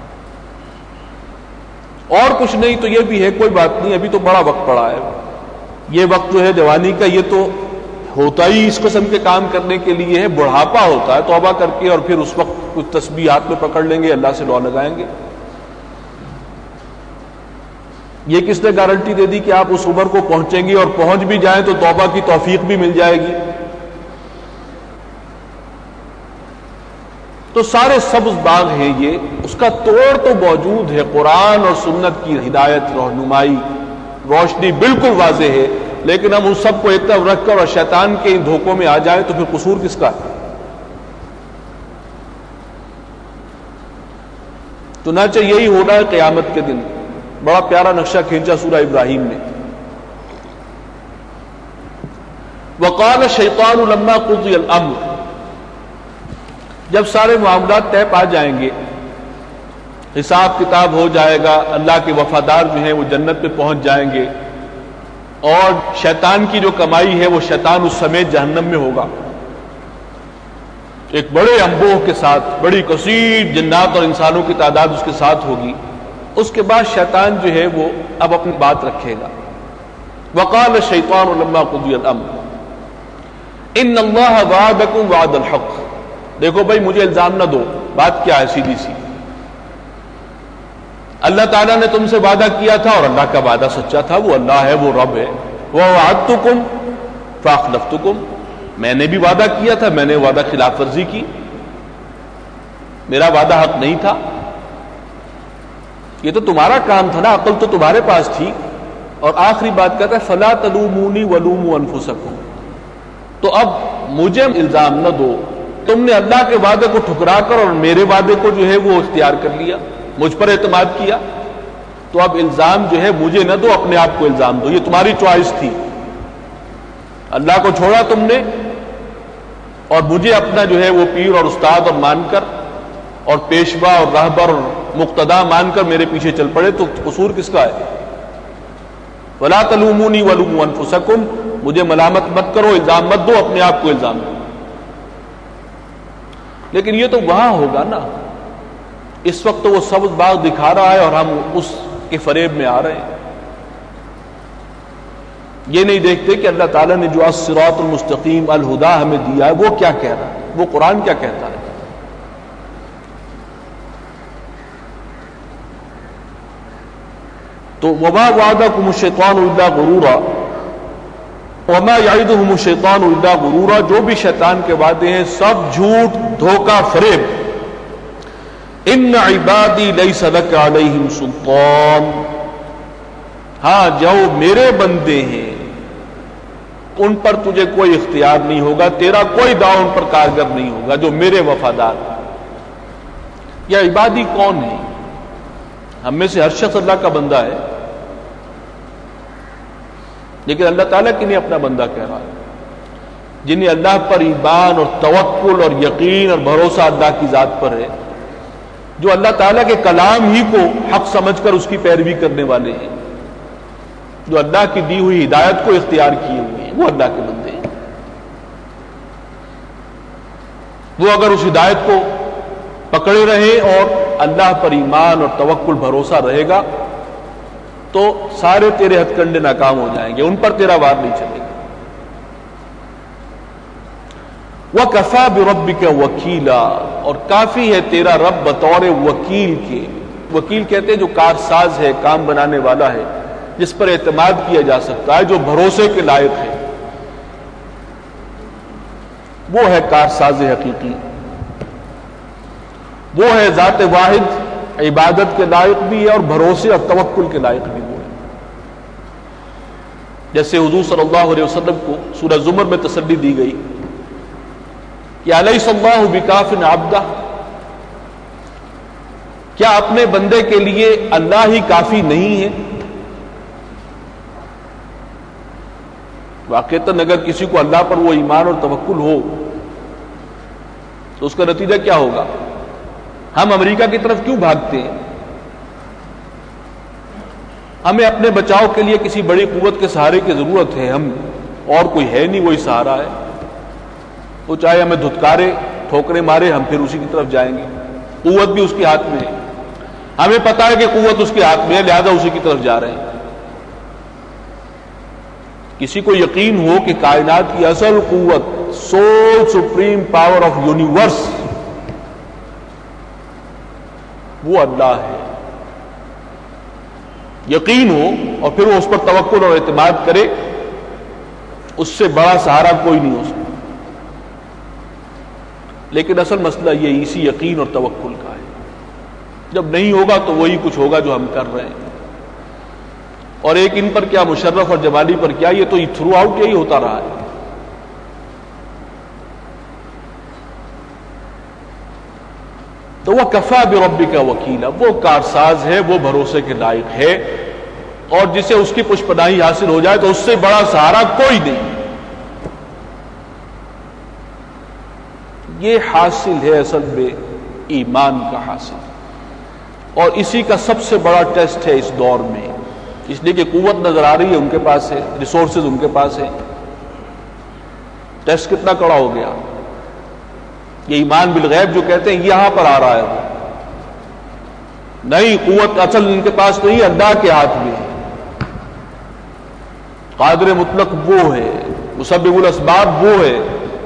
اور کچھ نہیں تو یہ بھی ہے، کوئی بات نہیں، ابھی تو بڑا وقت پڑا ہے، یہ وقت جو ہے جوانی کا یہ تو ہوتا ہی اس قسم کے کام کرنے کے لیے ہے، بڑھاپا ہوتا ہے توبہ کر کے، اور پھر اس وقت کچھ تسبیح ہاتھ میں پکڑ لیں گے، اللہ سے دعا لگائیں گے۔ یہ کس نے گارنٹی دے دی کہ آپ اس عمر کو پہنچیں گے، اور پہنچ بھی جائیں تو توبہ کی توفیق بھی مل جائے گی؟ تو سارے سبز باغ ہیں یہ، اس کا توڑ تو موجود ہے، قرآن اور سنت کی ہدایت، رہنمائی، روشنی بالکل واضح ہے، لیکن ہم اس سب کو ایک طرف رکھ کر اور شیطان کے ان دھوکوں میں آ جائیں تو پھر قصور کس کا ہے؟ چنانچہ یہی ہونا ہے قیامت کے دن۔ بڑا پیارا نقشہ کھینچا سورہ ابراہیم میں، وقال الشیطان لما قضی الامر، جب سارے معاملات طے پا جائیں گے، حساب کتاب ہو جائے گا، اللہ کے وفادار جو ہیں وہ جنت پہ پہنچ جائیں گے، اور شیطان کی جو کمائی ہے وہ شیطان اس سمیت جہنم میں ہوگا، ایک بڑے انبوہ کے ساتھ، بڑی کثیر جنات اور انسانوں کی تعداد اس کے ساتھ ہوگی۔ اس کے بعد شیطان جو ہے وہ اب اپنی بات رکھے گا۔ وقال الشیطان لما قضی الامر ان اللہ وعدکم وعد الحق۔ دیکھو بھائی مجھے الزام نہ دو، بات کیا ہے سیدھی سی، اللہ تعالیٰ نے تم سے وعدہ کیا تھا اور اللہ کا وعدہ سچا تھا، وہ اللہ ہے، وہ رب ہے۔ ووعدتکم فاخلفتکم، میں نے بھی وعدہ کیا تھا، میں نے وعدہ خلاف ورزی کی، میرا وعدہ حق نہیں تھا۔ یہ تو تمہارا کام تھا نا، عقل تو تمہارے پاس تھی۔ اور آخری بات کہتا ہے فلا تلومونی ولوموا انفسکم، تو اب مجھے الزام نہ دو، تم نے اللہ کے وعدے کو ٹھکرا کر اور میرے وعدے کو جو ہے وہ اختیار کر لیا، مجھ پر اعتماد کیا، تو اب الزام جو ہے مجھے نہ دو، اپنے آپ کو الزام دو، یہ تمہاری چوائس تھی۔ اللہ کو چھوڑا تم نے اور مجھے اپنا جو ہے وہ پیر اور استاد اور مان کر اور پیشوا اور رہبر اور مقتدا مان کر میرے پیچھے چل پڑے، تو قصور کس کا ہے؟ ولا تلومونی ولوموا انفسکم، مجھے ملامت مت کرو، الزام مت دو، اپنے آپ کو الزام دو۔ لیکن یہ تو وہاں ہوگا نا، اس وقت تو وہ سبز باغ دکھا رہا ہے اور ہم اس کے فریب میں آ رہے ہیں۔ یہ نہیں دیکھتے کہ اللہ تعالیٰ نے جو الصراط المستقیم الہدا ہمیں دیا ہے وہ کیا کہہ رہا ہے، وہ قرآن کیا کہتا ہے۔ تو وما وعدکم الشیطان الا غرورا وما یعدہم الشیطان الا غرورا، جو بھی شیطان کے وعدے ہیں سب جھوٹ، دھوکہ، فریب۔ ان عبادی لیس لک علیہم سلطان، ہاں جو میرے بندے ہیں ان پر تجھے کوئی اختیار نہیں ہوگا، تیرا کوئی داؤ ان پر کارگر نہیں ہوگا، جو میرے وفادار ہیں۔ یا عبادی کون ہے؟ ہم میں سے ہر شخص اللہ کا بندہ ہے، لیکن اللہ تعالیٰ کی نہیں اپنا بندہ کہہ رہا ہے، جنہیں اللہ پر ایمان اور توکل اور یقین اور بھروسہ اللہ کی ذات پر ہے، جو اللہ تعالیٰ کے کلام ہی کو حق سمجھ کر اس کی پیروی کرنے والے ہیں، جو اللہ کی دی ہوئی ہدایت کو اختیار کیے ہوئے ہیں، وہ اللہ کے بندے ہیں۔ وہ اگر اس ہدایت کو پکڑے رہے اور اللہ پر ایمان اور توکل بھروسہ رہے گا تو سارے تیرے ہتھ کنڈے ناکام ہو جائیں گے، ان پر تیرا وار نہیں چلے گا۔ وَكَفَى بِرَبِّكَ وَكِيلًا، اور کافی ہے تیرا رب بطور وکیل کے۔ وکیل کہتے ہیں جو کارساز ہے، کام بنانے والا ہے، جس پر اعتماد کیا جا سکتا ہے، جو بھروسے کے لائق ہے، وہ ہے کارساز حقیقی، وہ ہے ذات واحد، عبادت کے لائق بھی ہے اور بھروسے اور توکل کے لائق بھی وہ ہے۔ جیسے حضور صلی اللہ علیہ وسلم کو سورہ زمر میں تسلی دی گئی کہ الیس اللہ بکاف عبدہ، کیا اپنے بندے کے لیے اللہ ہی کافی نہیں ہے؟ واقعتاً اگر کسی کو اللہ پر وہ ایمان اور توکل ہو تو اس کا نتیجہ کیا ہوگا؟ ہم امریکہ کی طرف کیوں بھاگتے ہیں؟ ہمیں اپنے بچاؤ کے لیے کسی بڑی قوت کے سہارے کی ضرورت ہے، ہم اور کوئی ہے نہیں، وہی سہارا ہے، وہ چاہے ہمیں دھتکارے، ٹھوکرے مارے، ہم پھر اسی کی طرف جائیں گے۔ قوت بھی اس کے ہاتھ میں ہے، ہمیں پتا ہے کہ قوت اس کے ہاتھ میں ہے، لہذا اسی کی طرف جا رہے ہیں۔ کسی کو یقین ہو کہ کائنات کی اصل قوت، soul supreme power of universe, وہ اللہ ہے، یقین ہو اور پھر وہ اس پر توکل اور اعتماد کرے، اس سے بڑا سہارا کوئی نہیں ہو سکتا۔ لیکن اصل مسئلہ یہ اسی یقین اور توکل کا ہے۔ جب نہیں ہوگا تو وہی کچھ ہوگا جو ہم کر رہے ہیں، اور ایک ان پر کیا، مشرف اور جمالی پر کیا، یہ تو تھرو آؤٹ یہی ہوتا رہا ہے۔ تو وہ کفا بربک وکیلا، وہ کارساز ہے، وہ بھروسے کے لائق ہے، اور جسے اس کی پشپناہی حاصل ہو جائے تو اس سے بڑا سہارا کوئی نہیں۔ یہ حاصل ہے اصل میں ایمان کا حاصل، اور اسی کا سب سے بڑا ٹیسٹ ہے اس دور میں، اس لیے کہ قوت نظر آ رہی ہے، ان کے پاس ہے، ریسورسز ان کے پاس ہے۔ ٹیسٹ کتنا کڑا ہو گیا۔ یہ ایمان بالغیب جو کہتے ہیں یہاں پر آ رہا ہے، وہ نہیں، قوت اصل ان کے پاس نہیں، اللہ کے ہاتھ میں ہے۔ قادر مطلق وہ ہے، مسبب الاسباب وہ ہے۔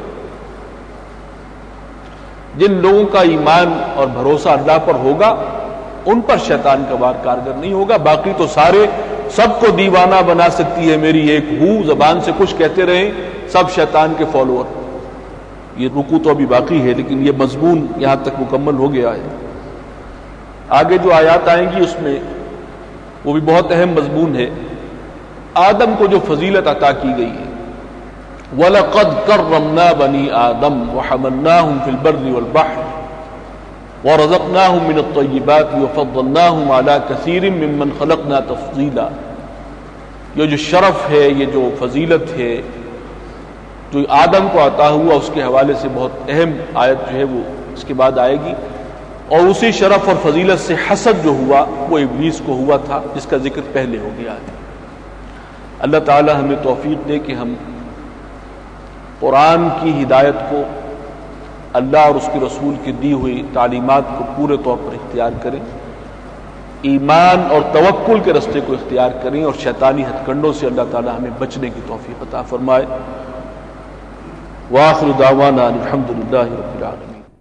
جن لوگوں کا ایمان اور بھروسہ اللہ پر ہوگا ان پر شیطان کا وار کارگر نہیں ہوگا۔ باقی تو سارے سب کو دیوانہ بنا سکتی ہے میری ایک ہو، زبان سے کچھ کہتے رہیں، سب شیطان کے فالوور۔ یہ رکوع تو ابھی باقی ہے، لیکن یہ مضمون یہاں تک مکمل ہو گیا ہے۔ آگے جو آیات آئیں گی اس میں وہ بھی بہت اہم مضمون ہے۔ آدم کو جو فضیلت عطا کی گئی ہے، وَلَقَدْ كَرَّمْنَا بَنِي آدَمَ وَحَمَلْنَاهُمْ فِي الْبَرِّ وَالْبَحْرِ وَرَزَقْنَاهُمْ مِنَ الطَّيِّبَاتِ وَفَضَّلْنَاهُمْ عَلَى كَثِيرٍ مِّمَّنْ خَلَقْنَا تَفْضِيلًا۔ یہ جو شرف ہے، یہ جو فضیلت ہے جو آدم کو عطا ہوا، اس کے حوالے سے بہت اہم آیت جو ہے وہ اس کے بعد آئے گی۔ اور اسی شرف اور فضیلت سے حسد جو ہوا وہ ابلیس کو ہوا تھا، جس کا ذکر پہلے ہو گیا ہے۔ اللہ تعالی ہمیں توفیق دے کہ ہم قرآن کی ہدایت کو، اللہ اور اس کے رسول کی دی ہوئی تعلیمات کو پورے طور پر اختیار کریں، ایمان اور توکل کے رستے کو اختیار کریں، اور شیطانی ہتھ کنڈوں سے اللہ تعالی ہمیں بچنے کی توفیق عطا فرمائے۔ وآخر دعوانا الحمد للہ رب العالمین۔